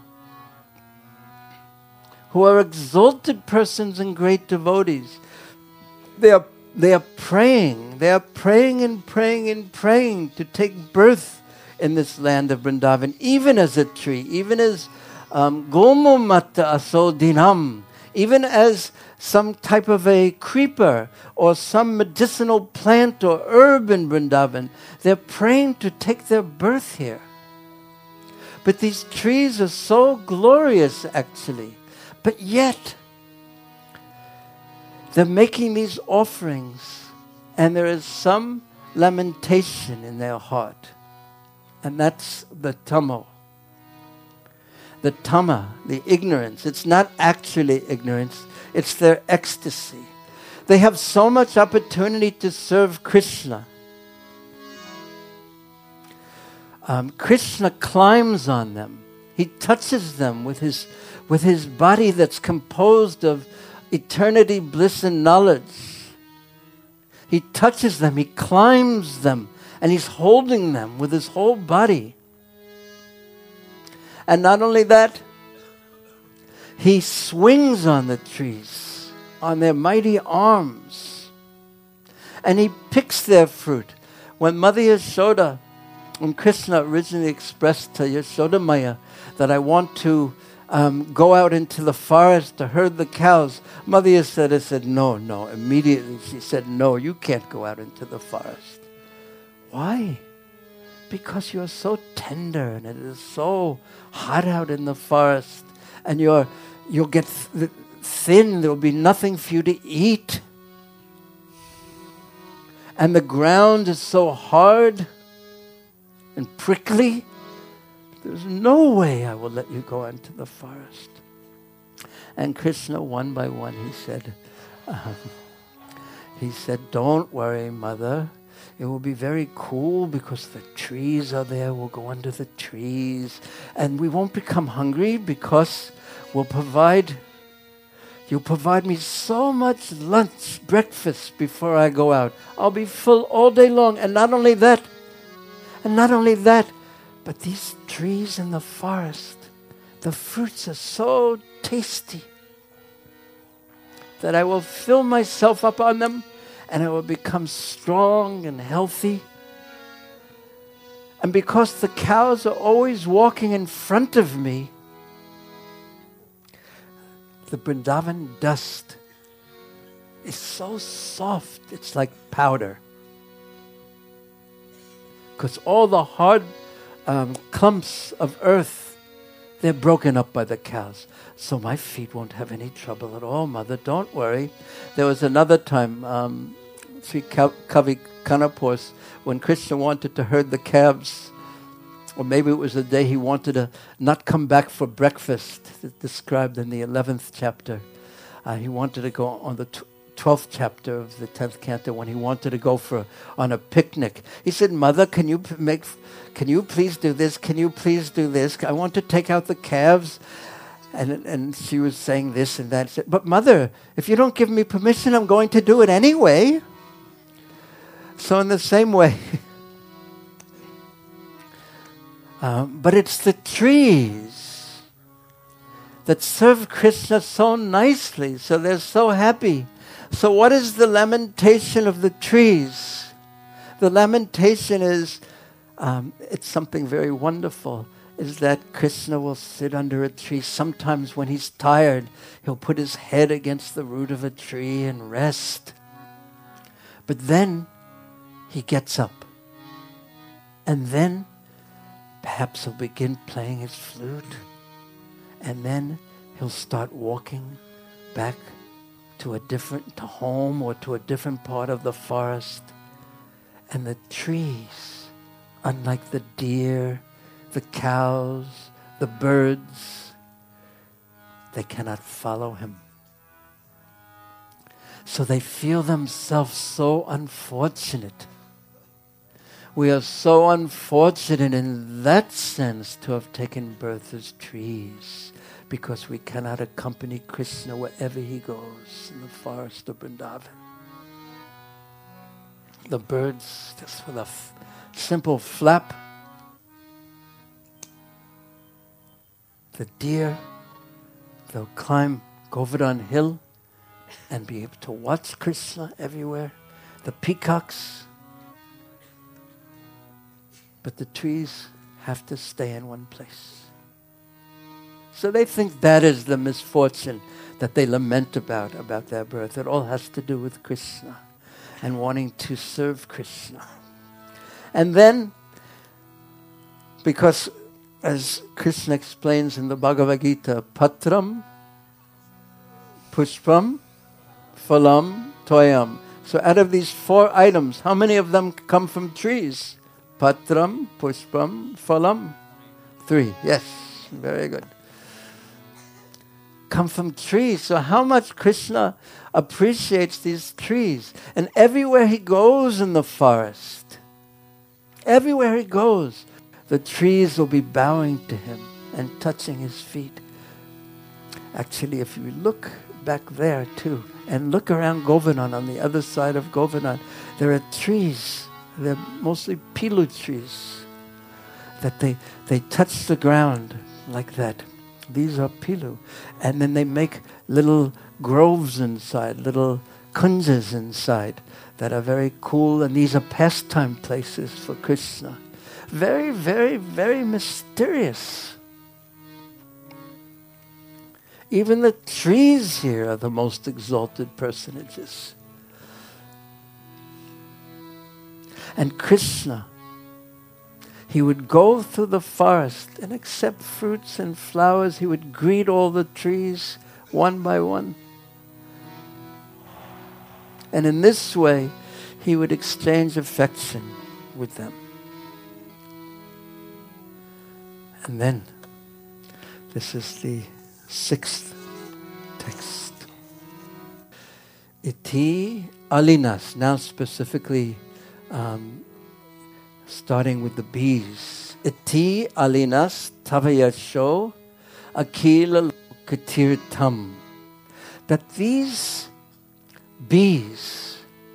who are exalted persons and great devotees, they are praying and praying and praying to take birth in this land of Vrindavan, even as a tree, even as Gomu Mata Asodinam, even as some type of a creeper or some medicinal plant or herb in Vrindavan. They're praying to take their birth here. But these trees are so glorious, actually. But yet, they're making these offerings, and there is some lamentation in their heart. And that's the tamo. The tama, the ignorance. It's not actually ignorance. It's their ecstasy. They have so much opportunity to serve Krishna. Krishna climbs on them. He touches them with his body that's composed of eternity, bliss, and knowledge. He touches them, he climbs them, and he's holding them with his whole body. And not only that, he swings on the trees, on their mighty arms, and he picks their fruit. When Mother Yashoda, when Krishna originally expressed to Yashoda Maya that I want to go out into the forest to herd the cows, Mother Yashoda said, no. Immediately she said, no, you can't go out into the forest. Why? Because you're so tender and it is so hot out in the forest, and you'll get thin. There will be nothing for you to eat. And the ground is so hard and prickly. There's no way I will let you go into the forest. And Krishna, one by one, he said, don't worry, Mother. It will be very cool because the trees are there. We'll go under the trees. And we won't become hungry because you'll provide me so much lunch, breakfast before I go out. I'll be full all day long. And not only that, but these trees in the forest, the fruits are so tasty that I will fill myself up on them and I will become strong and healthy. And because the cows are always walking in front of me, the Vrindavan dust is so soft, it's like powder. Because all the hard clumps of earth, they're broken up by the cows. So my feet won't have any trouble at all, Mother. Don't worry. There was another time, Sri Kavi Kanapurs, when Krishna wanted to herd the calves, or maybe it was the day he wanted to not come back for breakfast, described in the 11th chapter. He wanted to go on the 12th chapter of the 10th canto, when he wanted to go on a picnic. He said, Mother, can you please do this? Can you please do this? I want to take out the calves. And she was saying this and that. Said, but Mother, if you don't give me permission, I'm going to do it anyway. So in the same way, but it's the trees that serve Krishna so nicely, so they're so happy. So what is the lamentation of the trees? The lamentation is, it's something very wonderful, is that Krishna will sit under a tree. Sometimes when he's tired, he'll put his head against the root of a tree and rest. But then he gets up. And then perhaps he'll begin playing his flute. And then he'll start walking back to home or to a different part of the forest. And the trees, unlike the deer, the cows, the birds, they cannot follow him. So they feel themselves so unfortunate. We are so unfortunate in that sense to have taken birth as trees, because we cannot accompany Krishna wherever he goes in the forest of Vrindavan. The birds, just with a simple flap. The deer, they'll climb Govardhan Hill and be able to watch Krishna everywhere. The peacocks. But the trees have to stay in one place. So they think that is the misfortune that they lament about their birth. It all has to do with Krishna and wanting to serve Krishna. And then, because as Krishna explains in the Bhagavad Gita, Patram, Pushpam, Phalam, Toyam. So out of these 4 items, how many of them come from trees? Patram, Pushpam, Phalam. 3. Yes, very good. Come from trees. So how much Krishna appreciates these trees. And everywhere he goes in the forest, everywhere he goes, The trees will be bowing to him and touching his feet. Actually, if you look back there too, and look around Govardhan, on the other side of Govardhan, there are trees. They're mostly pilu trees that they touch the ground like that. These are pilu. And then they make little groves inside, little kunjas inside that are very cool. And these are pastime places for Krishna. Very, very, very mysterious. Even the trees here are the most exalted personages. And Krishna, he would go through the forest and accept fruits and flowers. He would greet all the trees one by one. And in this way, he would exchange affection with them. And then, this is the 6th text. Iti alinas, now specifically starting with the bees. Iti alinas tavayasho akila katirtam. That these bees,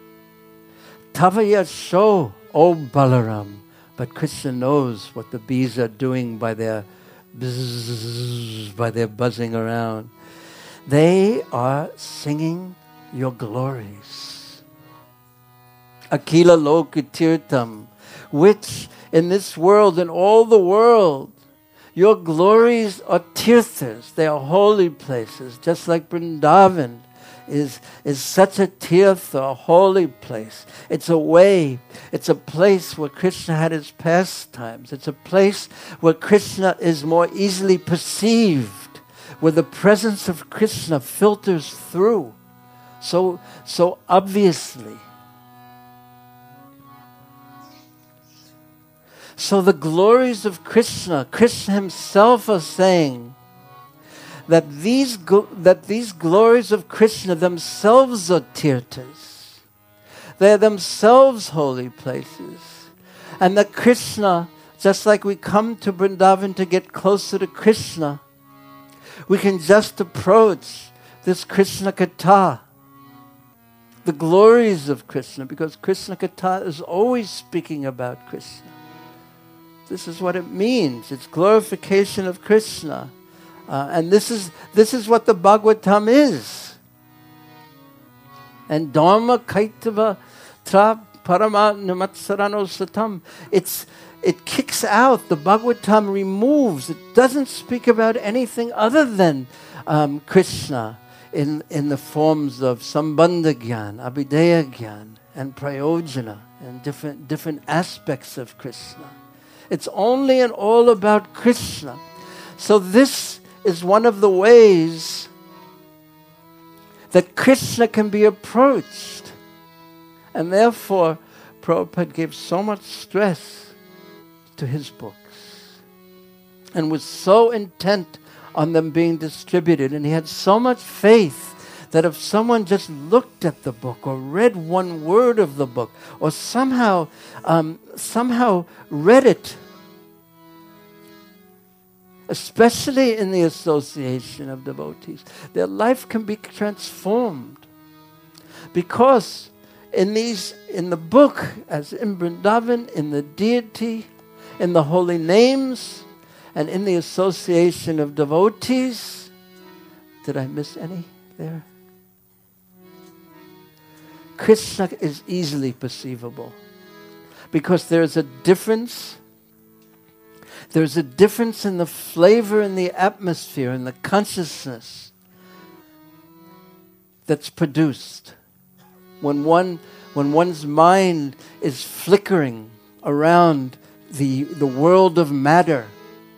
tavayasho, O Balaram, but Krishna knows what the bees are doing by their bzzz, by their buzzing around. They are singing your glories. Akila Lokatirtam, which in this world, in all the world, your glories are tirthas. They are holy places, just like Vrindavan is such a tirtha, a holy place. It's a way, it's a place where Krishna had his pastimes. It's a place where Krishna is more easily perceived, where the presence of Krishna filters through so obviously. So the glories of Krishna, Krishna himself are saying that these glories of Krishna themselves are tirthas. They are themselves holy places. And that Krishna, just like we come to Vrindavan to get closer to Krishna, we can just approach this Krishna Katha, the glories of Krishna, because Krishna Katha is always speaking about Krishna. This is what it means. It's glorification of Krishna. And this is what the Bhagavatam is. And Dharma Kaitava Tra Parama Namatsarano Satam. It kicks out, the Bhagavatam removes, it doesn't speak about anything other than Krishna in the forms of Sambandha Gyan, Abhideya Gyan, and Prayojana, and different aspects of Krishna. It's only and all about Krishna. So this is one of the ways that Krishna can be approached. And therefore, Prabhupada gave so much stress to his books and was so intent on them being distributed. And he had so much faith that if someone just looked at the book or read one word of the book or somehow read it, especially in the association of devotees, their life can be transformed. Because in the book, as in Vrindavan, in the deity, in the holy names, and in the association of devotees, did I miss any there? Krishna is easily perceivable. Because there's a difference. There's a difference in the flavor, in the atmosphere, in the consciousness that's produced when one's mind is flickering around the world of matter.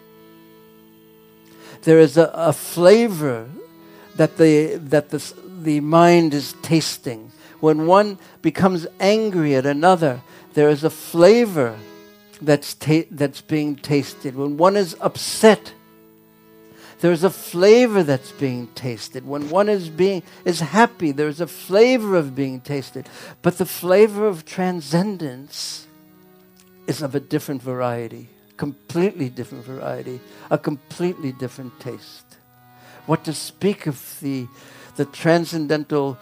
There is a flavor that the mind is tasting. When one becomes angry at another, there is a flavor that's being tasted. When one is upset, there's a flavor that's being tasted. When one is happy, there's a flavor of being tasted. But the flavor of transcendence is of a different variety. completely different variety, a completely different taste. What to speak of the transcendental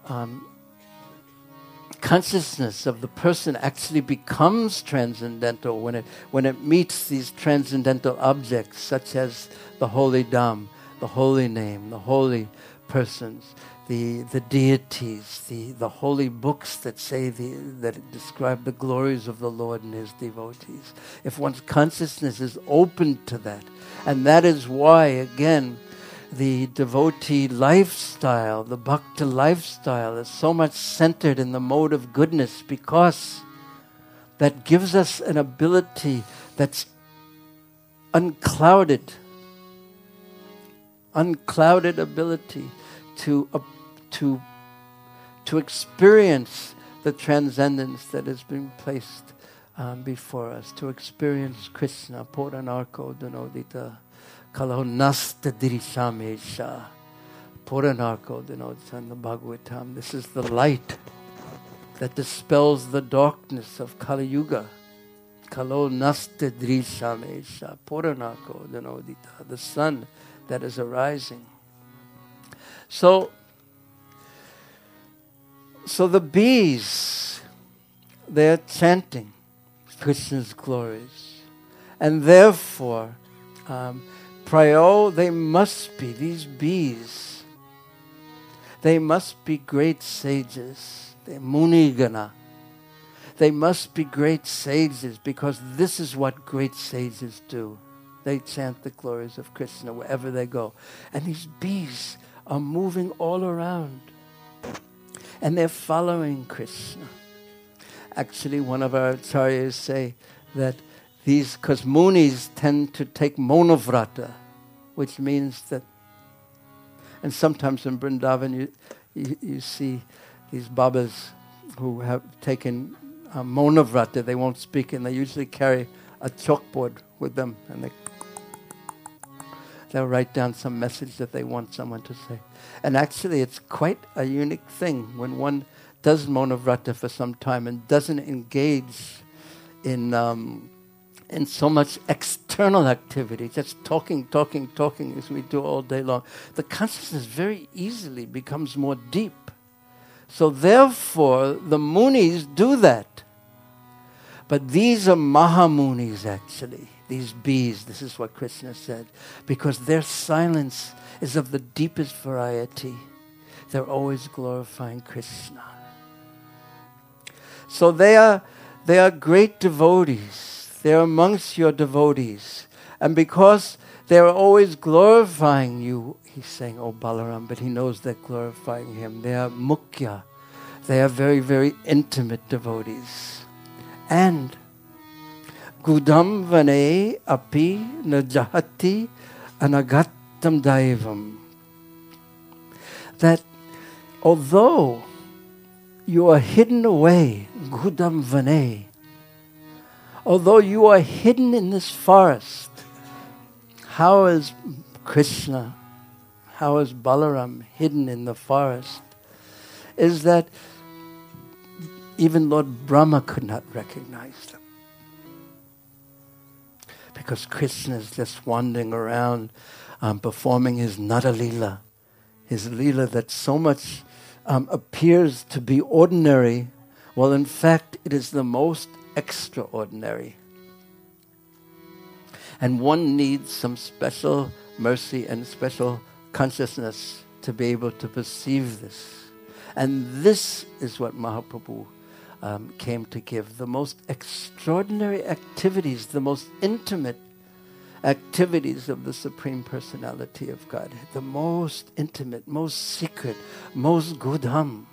consciousness of the person actually becomes transcendental when it meets these transcendental objects such as the holy Dham, the holy name, the holy persons, the deities, the holy books that that describe the glories of the Lord and His devotees. If one's consciousness is open to that, and that is why, again, the devotee lifestyle, the bhakta lifestyle is so much centered in the mode of goodness, because that gives us an ability that's unclouded ability to experience the transcendence that has been placed before us, to experience Krishna, Puranarko Dhanodita, Kalo Nasta Dirishamesha, Puranarko Dhanodita in the Bhagavatam. This is the light that dispels the darkness of Kali Yuga. Kalo Nasta Dirishamesha, Puranarko Dhanodita, the sun that is arising. So the bees, they're chanting Krishna's glories. And therefore, they must be, these bees, they must be great sages. They're Munigana. They must be great sages, because this is what great sages do. They chant the glories of Krishna wherever they go. And these bees are moving all around. And they're following Krishna. Actually, one of our acharyas say that because munis tend to take monovrata, which means that, and sometimes in Vrindavan you see these babas who have taken monovrata, they won't speak, and they usually carry a chalkboard with them, and they'll write down some message that they want someone to say. And actually, it's quite a unique thing when one does monovrata for some time and doesn't engage in so much external activity, just talking as we do all day long. The consciousness very easily becomes more deep. So therefore, the munis do that. But these are Mahamunis, actually. These bees, this is what Krishna said, because their silence is of the deepest variety. They're always glorifying Krishna. So they are great devotees. They're amongst your devotees. And because they're always glorifying you, he's saying, oh Balaram, but he knows they're glorifying him. They are mukhya. They are very, very intimate devotees. And Gudam vane api najahati anagatam daivam. That although you are hidden away, Gudam vane, although you are hidden in this forest, how is Krishna, how is Balaram hidden in the forest? Is that even Lord Brahma could not recognize them. Because Krishna is just wandering around, performing his Nara Leela, his Leela that so much appears to be ordinary, while in fact it is the most extraordinary. And one needs some special mercy and special consciousness to be able to perceive this. And this is what Mahaprabhu came to give. The most extraordinary activities, the most intimate activities of the Supreme Personality of Godhead. The most intimate, most secret, most gudham.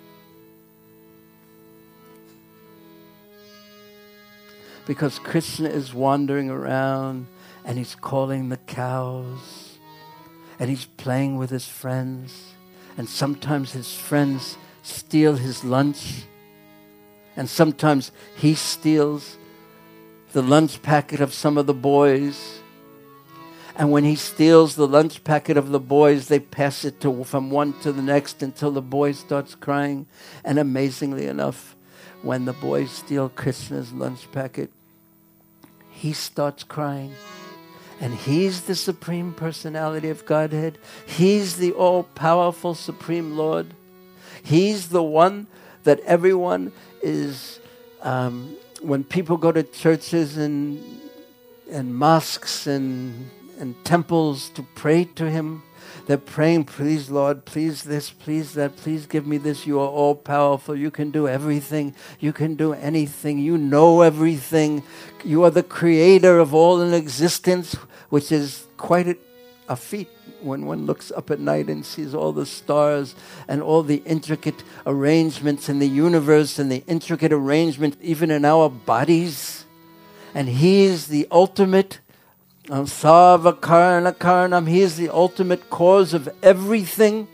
Because Krishna is wandering around and he's calling the cows and he's playing with his friends, and sometimes his friends steal his lunch, and sometimes he steals the lunch packet of some of the boys. And when he steals the lunch packet of the boys, they pass it from one to the next until the boy starts crying. And amazingly enough, when the boys steal Krishna's lunch packet, he starts crying. And he's the Supreme Personality of Godhead. He's the all-powerful Supreme Lord. He's the one that everyone is, when people go to churches and mosques and temples to pray to him, they're praying, please Lord, please this, please that, please give me this. You are all-powerful. You can do everything. You can do anything. You know everything. You are the creator of all in existence, which is quite a feat when one looks up at night and sees all the stars and all the intricate arrangements in the universe and the intricate arrangement even in our bodies. And he is the ultimate Sarva Karna Karnam. He is the ultimate cause of everything.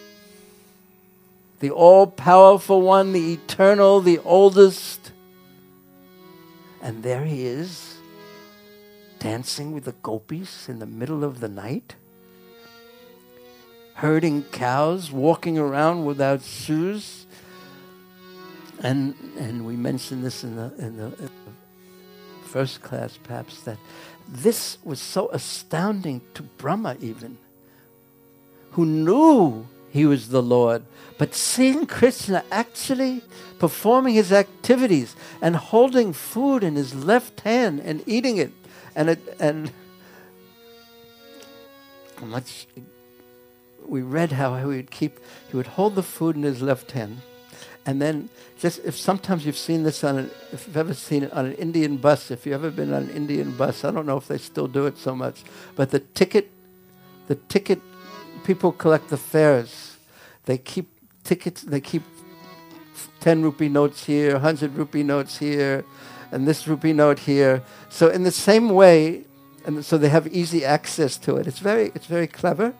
The all-powerful one, the eternal, the oldest. And there he is, dancing with the gopis in the middle of the night, herding cows, walking around without shoes. And we mentioned this in the first class, perhaps, that this was so astounding to Brahma even, who knew he was the Lord. But seeing Krishna actually performing his activities and holding food in his left hand and eating it, we read how he would hold the food in his left hand, and then if sometimes you've seen this if you've ever seen it on an Indian bus, if you've ever been on an Indian bus, I don't know if they still do it so much, but the ticket, people collect the fares. They keep tickets, they keep 10 rupee notes here, 100 rupee notes here, and this rupee note here. So in the same way, and so they have easy access to it. It's very clever.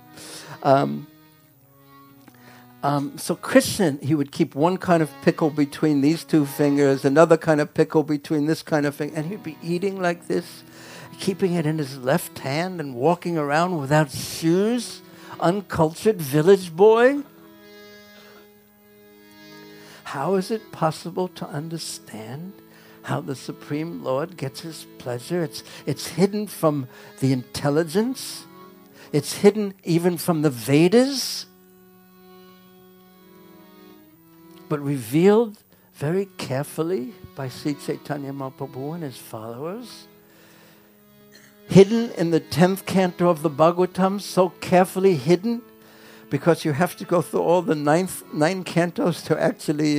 So Krishna, he would keep one kind of pickle between these two fingers, another kind of pickle between this kind of finger, and he'd be eating like this, keeping it in his left hand and walking around without shoes, uncultured village boy. How is it possible to understand how the Supreme Lord gets his pleasure? It's hidden from the intelligence. It's hidden even from the Vedas, but revealed very carefully by Sri Chaitanya Mahaprabhu and his followers. Hidden in the 10th canto of the Bhagavatam, so carefully hidden, because you have to go through all the 9 cantos to actually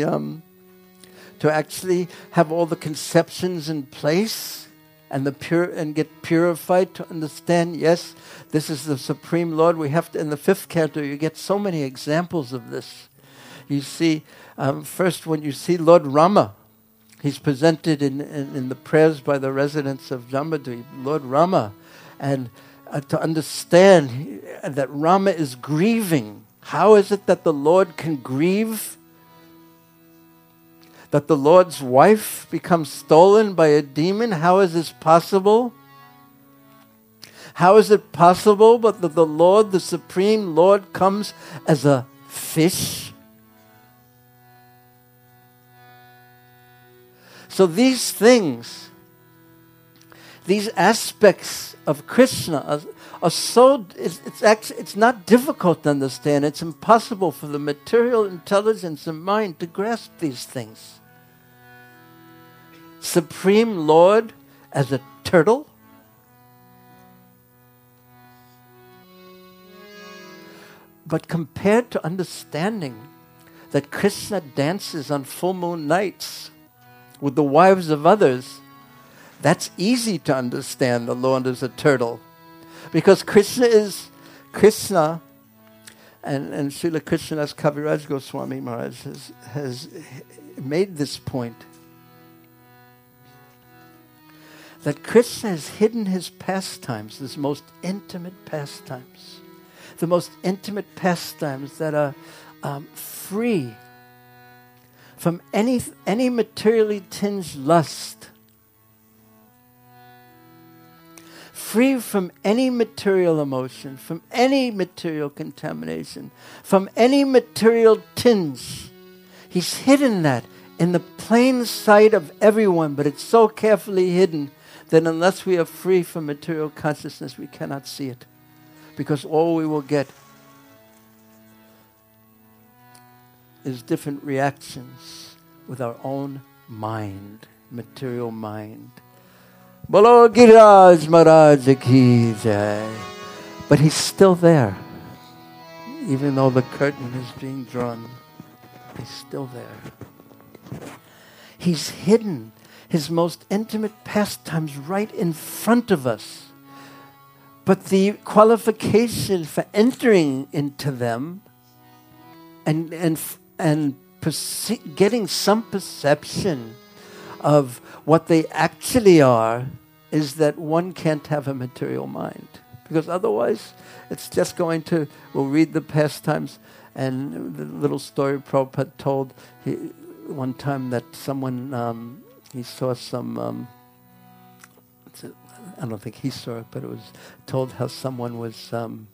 have all the conceptions in place and get purified to understand, yes, this is the Supreme Lord. We have to, in the 5th canto, you get so many examples of this. You see, first when you see Lord Rama, he's presented in the prayers by the residents of Jambudvip, Lord Rama, and to understand that Rama is grieving. How is it that the Lord can grieve? That the Lord's wife becomes stolen by a demon? How is this possible? How is it possible but that the Lord, the Supreme Lord, comes as a fish? So these things, these aspects of Krishna are so, it's not difficult to understand. It's impossible for the material intelligence and mind to grasp these things. Supreme Lord as a turtle, but compared to understanding that Krishna dances on full moon nights with the wives of others, that's easy to understand the Lord as a turtle. Because Krishna, and Srila Krishnadas Kaviraj Goswami Maharaj has made this point, that Krishna has hidden his pastimes, his most intimate pastimes, the most intimate pastimes that are free from any materially tinged lust, free from any material emotion, from any material contamination, from any material tinge. He's hidden that in the plain sight of everyone, but it's so carefully hidden then unless we are free from material consciousness, we cannot see it. Because all we will get is different reactions with our own mind, material mind. Bolo Giraj Maharaj ki jai. But he's still there. Even though the curtain is being drawn, he's still there. He's hidden his most intimate pastimes right in front of us. But the qualification for entering into them and getting some perception of what they actually are is that one can't have a material mind. Because otherwise, it's just going to, we'll read the pastimes, and the little story Prabhupada told one time that someone, he saw some, I don't think he saw it, but it was told how someone was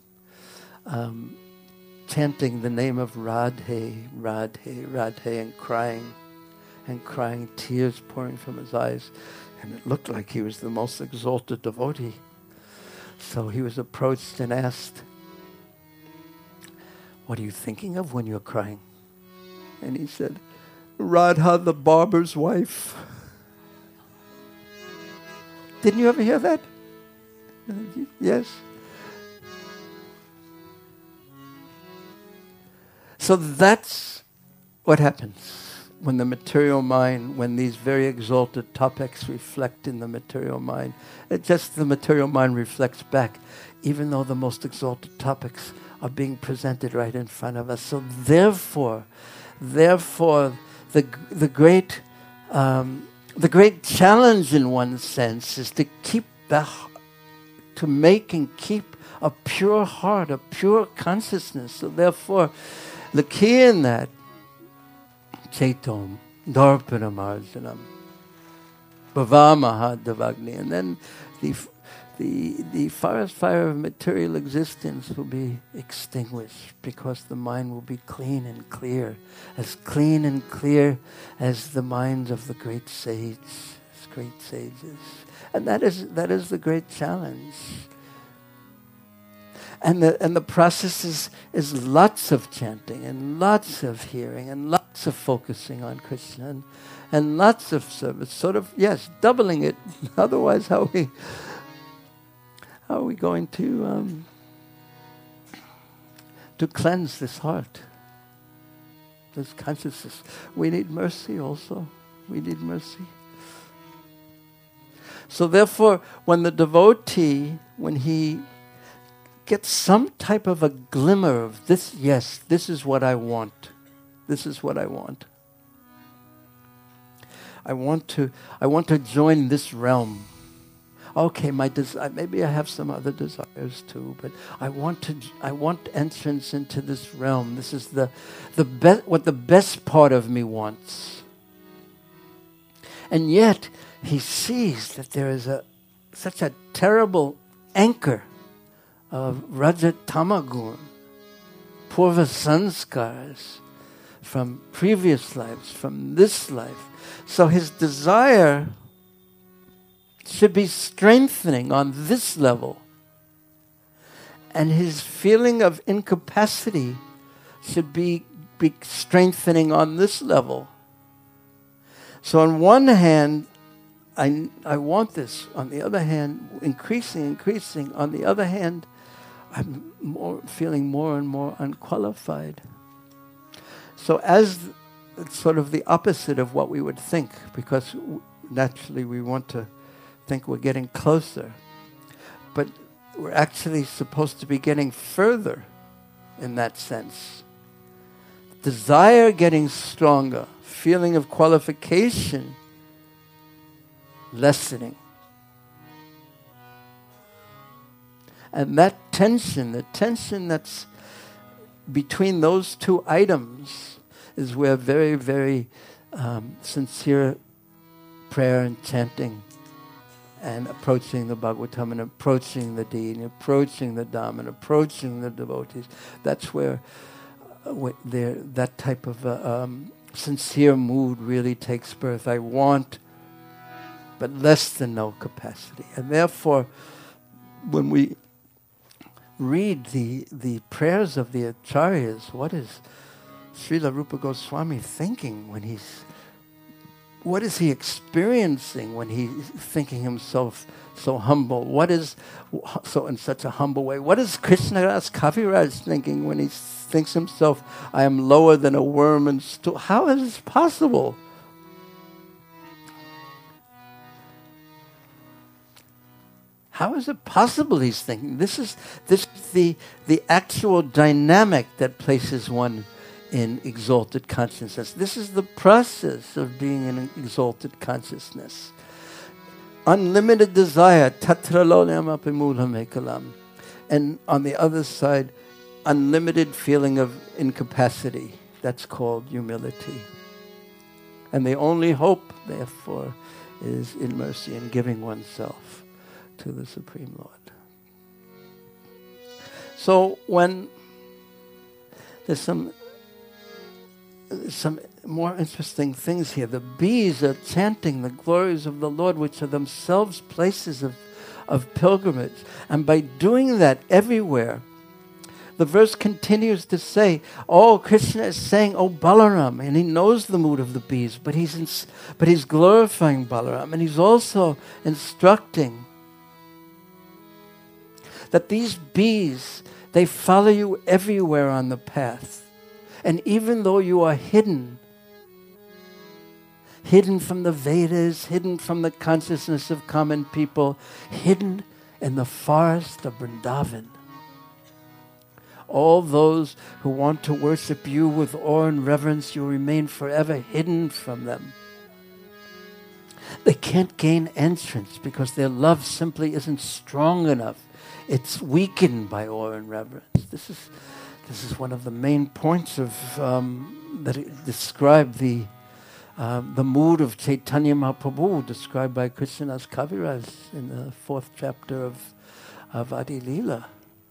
chanting the name of Radhe, Radhe, Radhe, and crying, tears pouring from his eyes. And it looked like he was the most exalted devotee. So he was approached and asked, "What are you thinking of when you're crying?" And he said, "Radha, the barber's wife." Didn't you ever hear that? Yes. So that's what happens when the material mind, when these very exalted topics reflect in the material mind. The material mind reflects back, even though the most exalted topics are being presented right in front of us. So therefore, the great challenge in one sense is to make and keep a pure heart, a pure consciousness. So therefore, the key in that, Chaitom, Darpanam Arjanam, Bhavamaha Davagni, and then the forest fire of material existence will be extinguished because the mind will be clean and clear as the minds of the great sages. And that is the great challenge. And the process is lots of chanting and lots of hearing and lots of focusing on Krishna and lots of service. Sort of, yes, doubling it. Otherwise, how are we going to cleanse this heart, this consciousness? We need mercy also. We need mercy. So therefore, when the devotee, when he gets some type of a glimmer of this, yes, this is what I want. This is what I want. I want to join this realm. Okay, maybe I have some other desires too, but I want entrance into this realm. This is what the best part of me wants. And yet he sees that there is such a terrible anchor of Rajatamagun, Purva Sanskars, from previous lives, from this life. So his desire should be strengthening on this level. And his feeling of incapacity should be strengthening on this level. So on one hand, I want this. On the other hand, increasing. On the other hand, I'm feeling more and more unqualified. So as it's sort of the opposite of what we would think, because naturally we want to think we're getting closer. But we're actually supposed to be getting further in that sense. Desire getting stronger, feeling of qualification lessening. And that tension, the tension that's between those two items is where very, very sincere prayer and chanting and approaching the Bhagavatam and approaching the deed and approaching the Dham and approaching the devotees, that's where that type of sincere mood really takes birth. I want but less than no capacity. And therefore, when we read the prayers of the Acharyas, what is Srila Rupa Goswami thinking when what is he experiencing when he's thinking himself so humble? What is, so in such a humble way, what is Krishnadas Kaviraj thinking when he thinks himself, I am lower than a worm and stool? How is this possible? How is it possible he's thinking? This is the actual dynamic that places one in exalted consciousness. This is the process of being in exalted consciousness. Unlimited desire, tatra lolam apimulam ekalam. And on the other side, unlimited feeling of incapacity. That's called humility. And the only hope, therefore, is in mercy and giving oneself to the Supreme Lord. So when there's some more interesting things here. The bees are chanting the glories of the Lord, which are themselves places of pilgrimage. And by doing that everywhere, the verse continues to say, oh, Krishna is saying, oh, Balaram, and he knows the mood of the bees, but he's glorifying Balaram, and he's also instructing that these bees, they follow you everywhere on the path. And even though you are hidden from the Vedas, hidden from the consciousness of common people, hidden in the forest of Vrindavan, all those who want to worship you with awe and reverence, you remain forever hidden from them. They can't gain entrance because their love simply isn't strong enough. It's weakened by awe and reverence. This is one of the main points of that describe the mood of Chaitanya Mahaprabhu, described by Krishnadas Kaviraj in the 4th chapter of Adi Leela.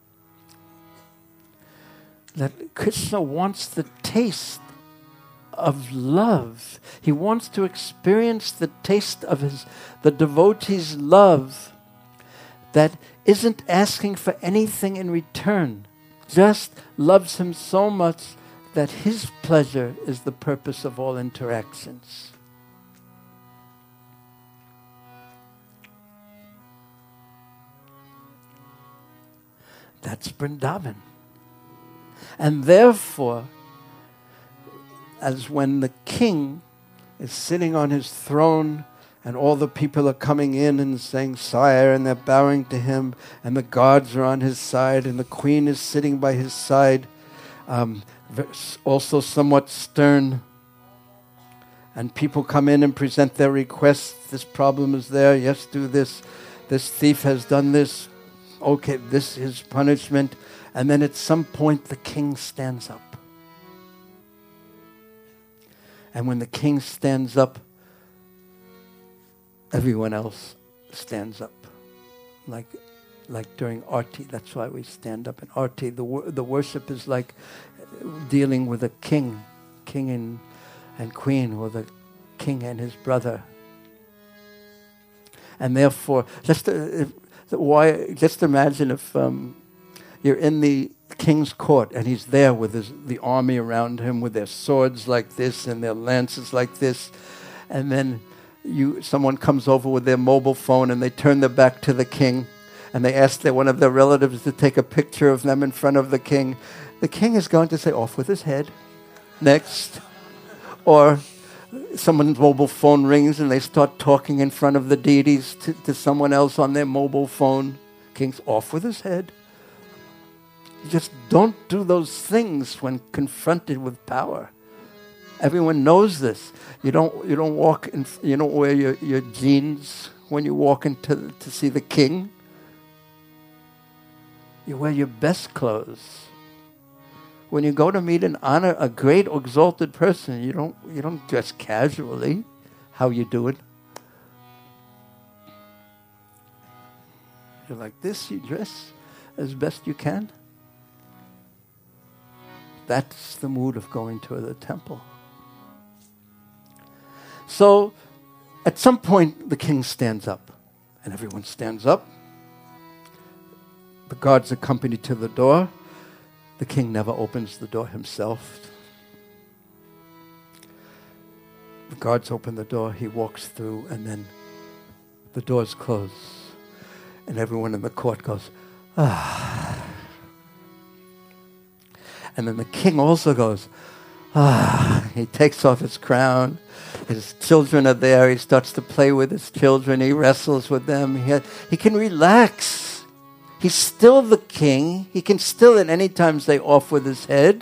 That Krishna wants the taste of love. He wants to experience the taste of the devotee's love that isn't asking for anything in return, just loves him so much that his pleasure is the purpose of all interactions. That's Vrindavan. And therefore, as when the king is sitting on his throne and all the people are coming in and saying, Sire, and they're bowing to him, and the guards are on his side, and the queen is sitting by his side, also somewhat stern. And people come in and present their requests. This problem is there. Yes, do this. This thief has done this. Okay, this is punishment. And then at some point, the king stands up. And when the king stands up, everyone else stands up. Like during Arti. That's why we stand up in Arti. The worship is like dealing with a king and queen, or the king and his brother. And therefore, just imagine if you're in the king's court and he's there with the army around him with their swords like this and their lances like this, and then someone comes over with their mobile phone and they turn their back to the king and they ask one of their relatives to take a picture of them in front of the king. The king is going to say, off with his head. Next. Or someone's mobile phone rings and they start talking in front of the deities to someone else on their mobile phone. King's off with his head. Just don't do those things when confronted with power. Everyone knows this. You don't wear your jeans when you walk to see the king. You wear your best clothes. When you go to meet and honor a great exalted person, you don't dress casually. How you doing? You're like this, you dress as best you can. That's the mood of going to the temple. So, At some point, the king stands up, and everyone stands up. The guards accompany to the door. The king never opens the door himself. The guards open the door, he walks through, and then the doors close. And everyone in the court goes, ah. And then the king also goes, ah. He takes off his crown. His children are there. He starts to play with his children. He wrestles with them. He can relax. He's still the king. He can still at any time say off with his head.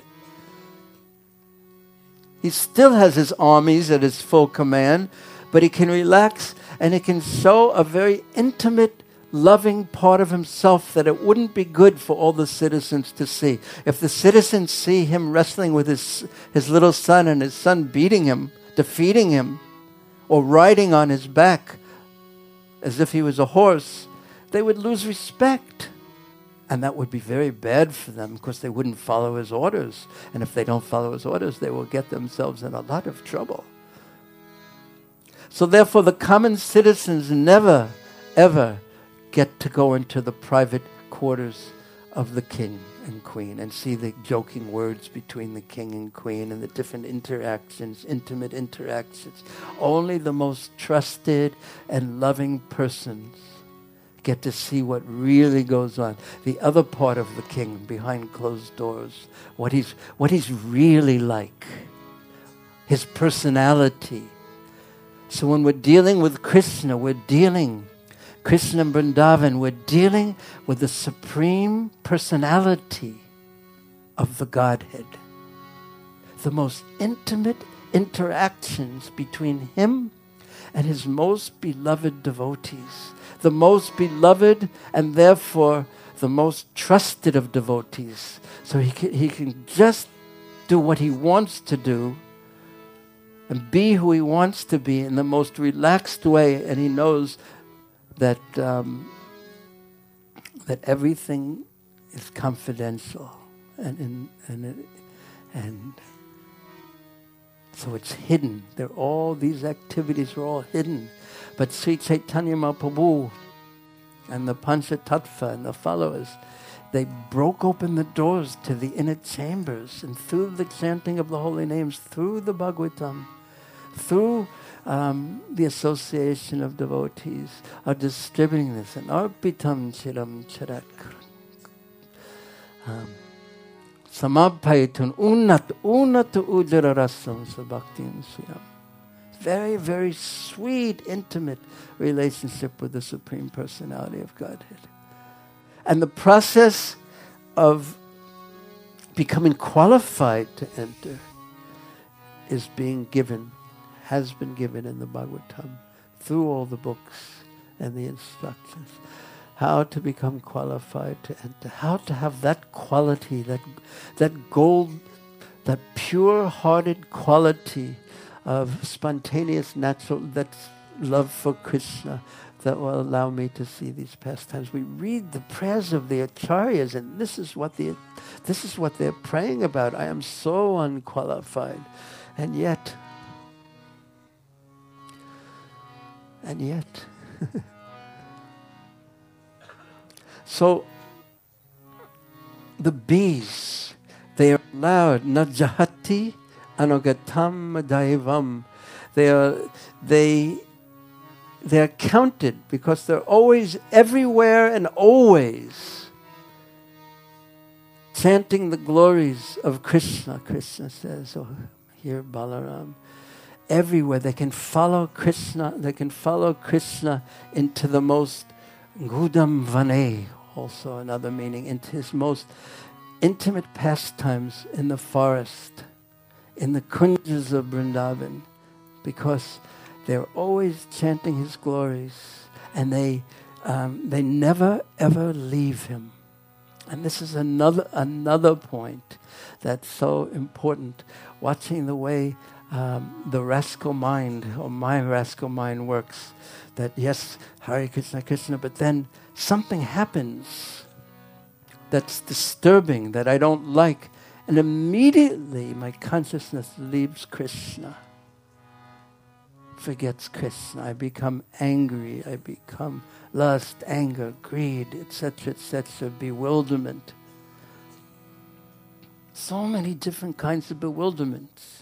He still has his armies at his full command, but he can relax and he can show a very intimate, loving part of himself that it wouldn't be good for all the citizens to see. If the citizens see him wrestling with his little son and his son beating him, defeating him, or riding on his back as if he was a horse, they would lose respect. And that would be very bad for them because they wouldn't follow his orders. And if they don't follow his orders, they will get themselves in a lot of trouble. So therefore, the common citizens never, ever get to go into the private quarters of the king and queen and see the joking words between the king and queen and the different interactions, intimate interactions. Only the most trusted and loving persons get to see what really goes on. The other part of the king, behind closed doors, what he's really like, his personality. So when we're dealing with Krishna, Krishna and Vrindavan, we're dealing with the supreme personality of the Godhead. The most intimate interactions between him and his most beloved devotees. The most beloved and therefore the most trusted of devotees. So he can just do what he wants to do and be who he wants to be in the most relaxed way, and he knows that that everything is confidential, and so it's hidden. All these activities are all hidden. But Sri Chaitanya Mahaprabhu and the Panchatattva and the followers, they broke open the doors to the inner chambers, and through the chanting of the holy names, through the Bhagavatam, through the association of devotees, are distributing this. And Arpitam Chiram Charat Samabhaitun Unat Ujara Rasam Sabhaktin Siyam. Very, very sweet, intimate relationship with the Supreme Personality of Godhead. And the process of becoming qualified to enter is being given, has been given in the Bhagavatam, through all the books and the instructions. How to become qualified to enter, how to have that quality, that gold, that pure-hearted quality of spontaneous, natural, that's love for Krishna, that will allow me to see these pastimes. We read the prayers of the acharyas, and this is what they're praying about. I am so unqualified, and yet, so the bees, they are allowed, najahati anugatam daivam. They're counted because they're always, everywhere and always chanting the glories of Krishna. Krishna says, oh, here Balaram. Everywhere they can follow Krishna. They can follow Krishna into the most gudam vane, also another meaning, into his most intimate pastimes in the forest, in the kunjas of Vrindavan, because they're always chanting his glories, and they never ever leave him. And this is another point that's so important. Watching the way the rascal mind, or my rascal mind, works. That yes, Hare Krishna, Krishna, but then something happens that's disturbing, that I don't like, and immediately my consciousness leaves Krishna forgets Krishna. I become angry. I become lust, anger, greed, etc., bewilderment. So many different kinds of bewilderments.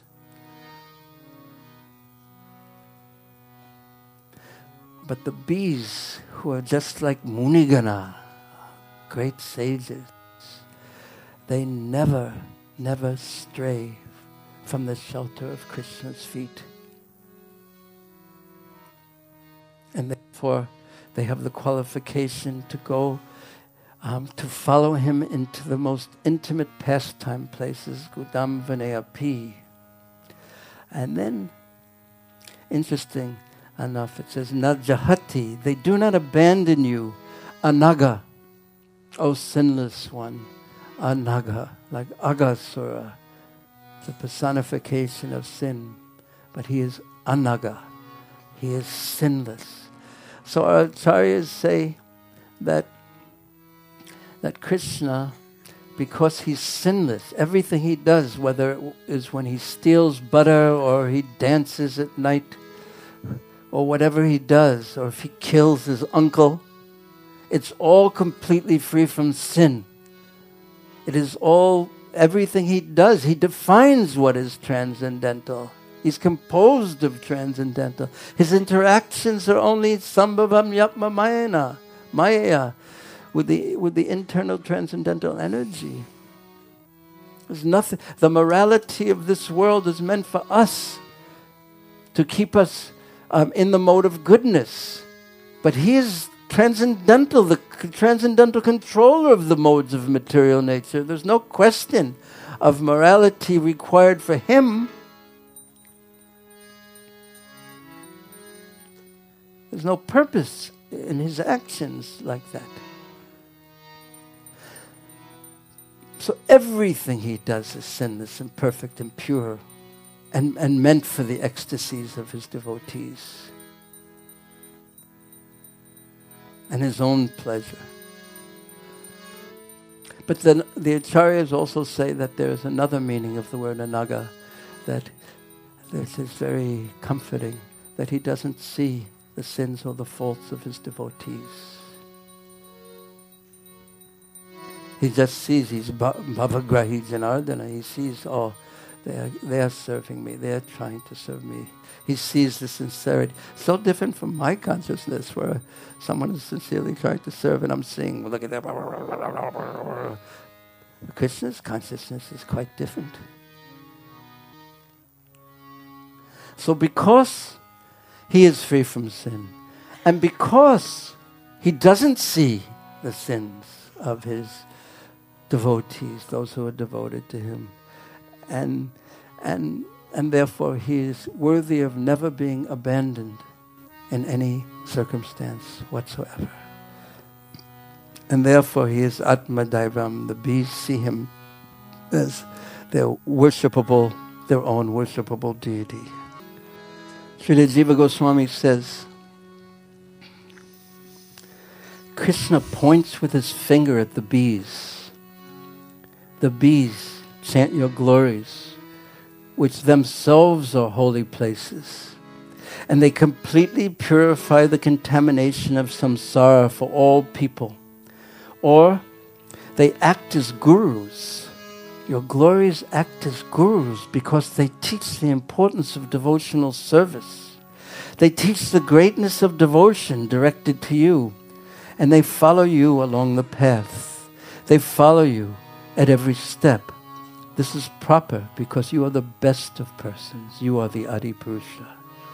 But the bees, who are just like Munigana, great sages, they never stray from the shelter of Krishna's feet. And therefore, they have the qualification to go, to follow him into the most intimate pastime places, Gudam Vanayapi. And then, interesting enough, it says, Najahati, they do not abandon you, Anaga, O sinless one, Anaga, like Agasura, the personification of sin, but he is Anaga, he is sinless. So our acharyas say that Krishna, because he's sinless, everything he does, whether it is when he steals butter or he dances at night or whatever he does, or if he kills his uncle, it's all completely free from sin. It is all, everything he does, he defines what is transcendental. He's composed of transcendental. His interactions are only sambhavam yapma mayana, maya, with the internal transcendental energy. There's nothing. The morality of this world is meant for us, to keep us in the mode of goodness. But he is transcendental, the transcendental controller of the modes of material nature. There's no question of morality required for him. There's no purpose in his actions like that. So everything he does is sinless and perfect and pure and meant for the ecstasies of his devotees and his own pleasure. But then the acharyas also say that there is another meaning of the word anaga, that this is very comforting, that he doesn't see the sins or the faults of his devotees. He just sees these Bhavagrahi Janardana. He sees, oh, they are serving me. They are trying to serve me. He sees the sincerity. So different from my consciousness, where someone is sincerely trying to serve and I'm seeing, well, look at that. Krishna's consciousness is quite different. So because he is free from sin, and because he doesn't see the sins of his devotees, those who are devoted to him, and therefore he is worthy of never being abandoned in any circumstance whatsoever. And therefore he is Atma Daivam. The bees see him as their own worshipable deity. Srila Jiva Goswami says, Krishna points with his finger at the bees. The bees chant your glories, which themselves are holy places. And they completely purify the contamination of samsara for all people. Or they act as gurus. Your glories act as gurus because they teach the importance of devotional service. They teach the greatness of devotion directed to you. And they follow you along the path. They follow you at every step. This is proper because you are the best of persons. You are the Adipurusha.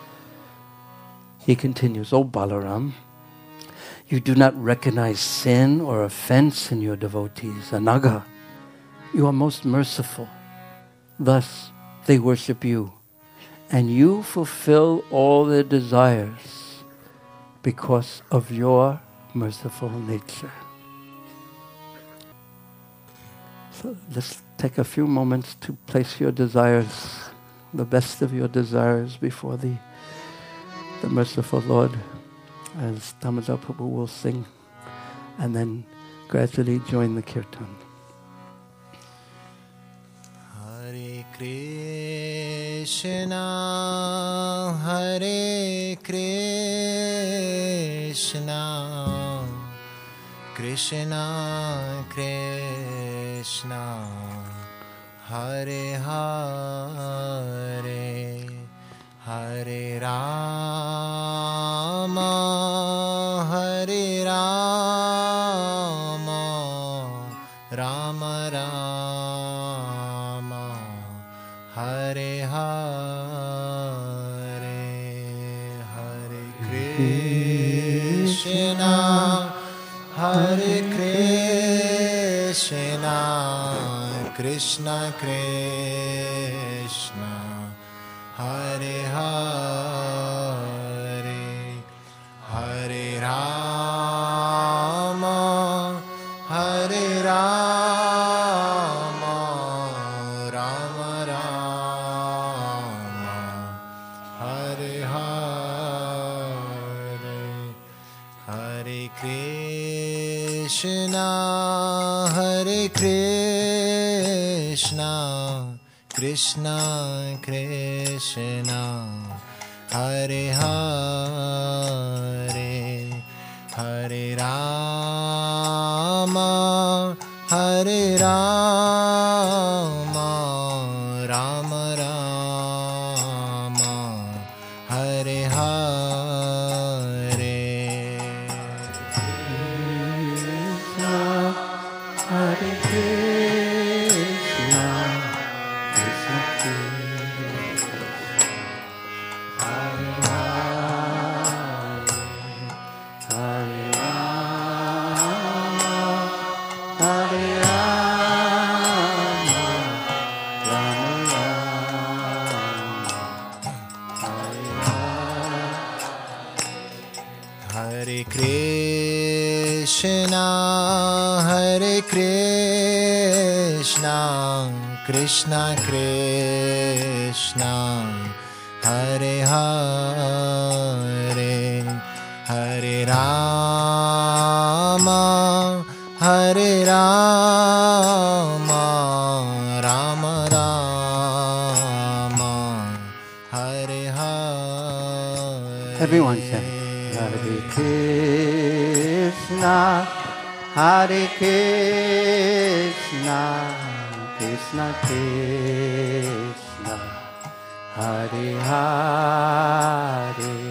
He continues, O Balaram, you do not recognize sin or offense in your devotees. Anaga, you are most merciful. Thus, they worship you. And you fulfill all their desires because of your merciful nature. So just take a few moments to place your desires, the best of your desires, before the merciful Lord, as Damodar Prabhu will sing, and then gradually join the kirtan.
Krishna Hare Krishna Krishna Krishna Hare Hare Hare Rama Hare Rama Rama Rama Hare Hare Hare Krishna Hare Krishna Krishna Krishna Hare Hare Hare Rama Hare Rama Rama Rama Hare Hare Hare Krishna Hare Krishna Krishna Krishna Hare Hare Hare Rama Hare Rama Rama Rama Hare Hare
Hare Krishna, Krishna Krishna, Hare Hare Rama, Hare Rama, Rama Rama, Hare
Krishna Hare Krishna Krishna Krishna Hare Hare Hare Rama Hare Rama Rama Rama Hare Hare
Everyone say Hare Krishna, Hare Krishna, Krishna Krishna, Hare Hare,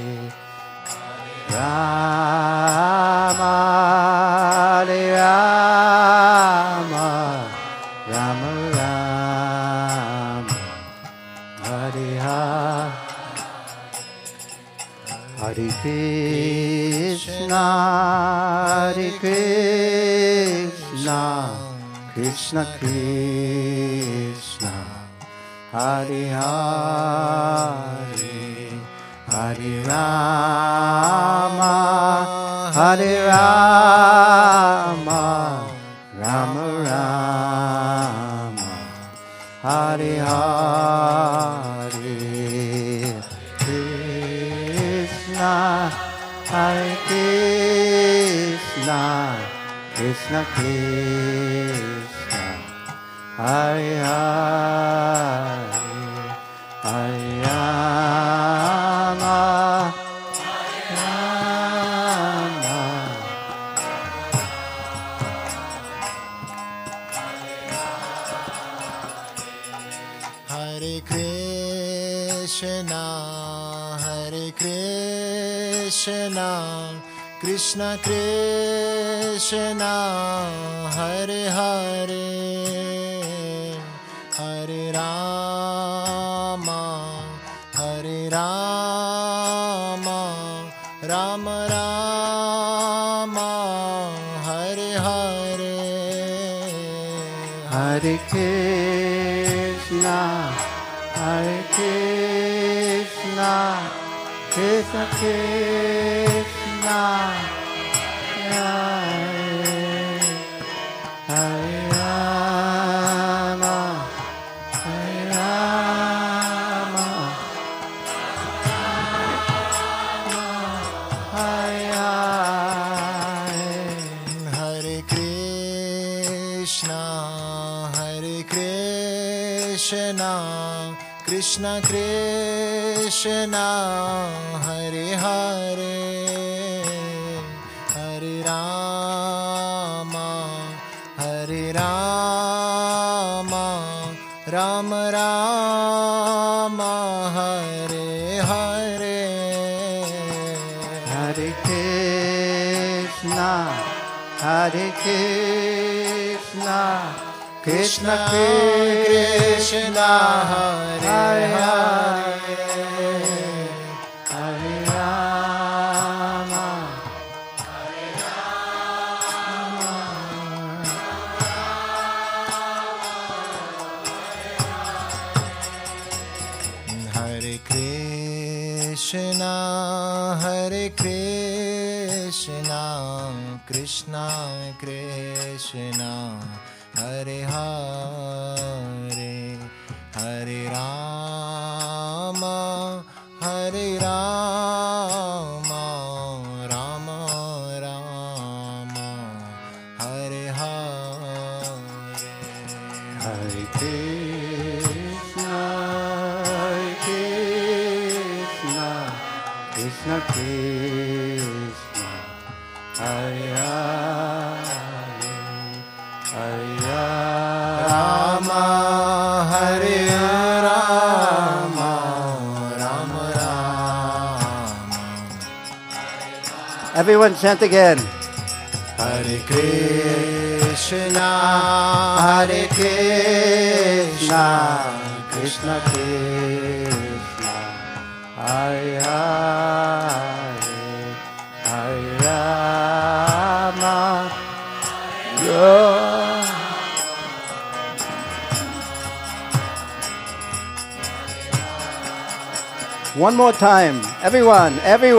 Rama, Hare Rama, Rama Rama, Hare Hare. Hare Krishna, Hare Krishna, Krishna Krishna, Hare Hare, Hare Rama, Hare Rama, Rama Rama, Hare Hare. Hare Krishna, Krishna Krishna, Hare Hare, Hare Rama, Rama.
Hare Krishna, Hare Krishna, Krishna Krishna, Hare Hare, Hare Rama, Hare Rama, Rama Rama, Hare Hare,
Hare Krishna, Hare Krishna, Krishna Krishna, Hare Rama, Hare Rama, Hare Hare.
Hare Krishna, Hare Krishna, Krishna Krishna Hare Hare Hare Rama Hare Rama Rama Rama Hare Hare
Hare Krishna Hare Krishna
Krishna Krishna Hare Hare
Hare Rama
Hare Krishna Hare Krishna Krishna Krishna Hare Hare Hare Rama Hare Rama Rama Rama Hare Hare
Hare Krishna Krishna Krishna Krishna Hare Hare Hare
Rama Hare Rama Rama Rama
Everyone chant again.
Hare Krishna Hare Krishna
Krishna Krishna Hare Hare Hare Rama One more time. Everyone.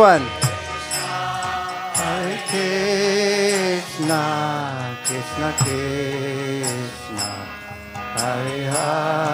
Hare Krishna Krishna Krishna Hare Hare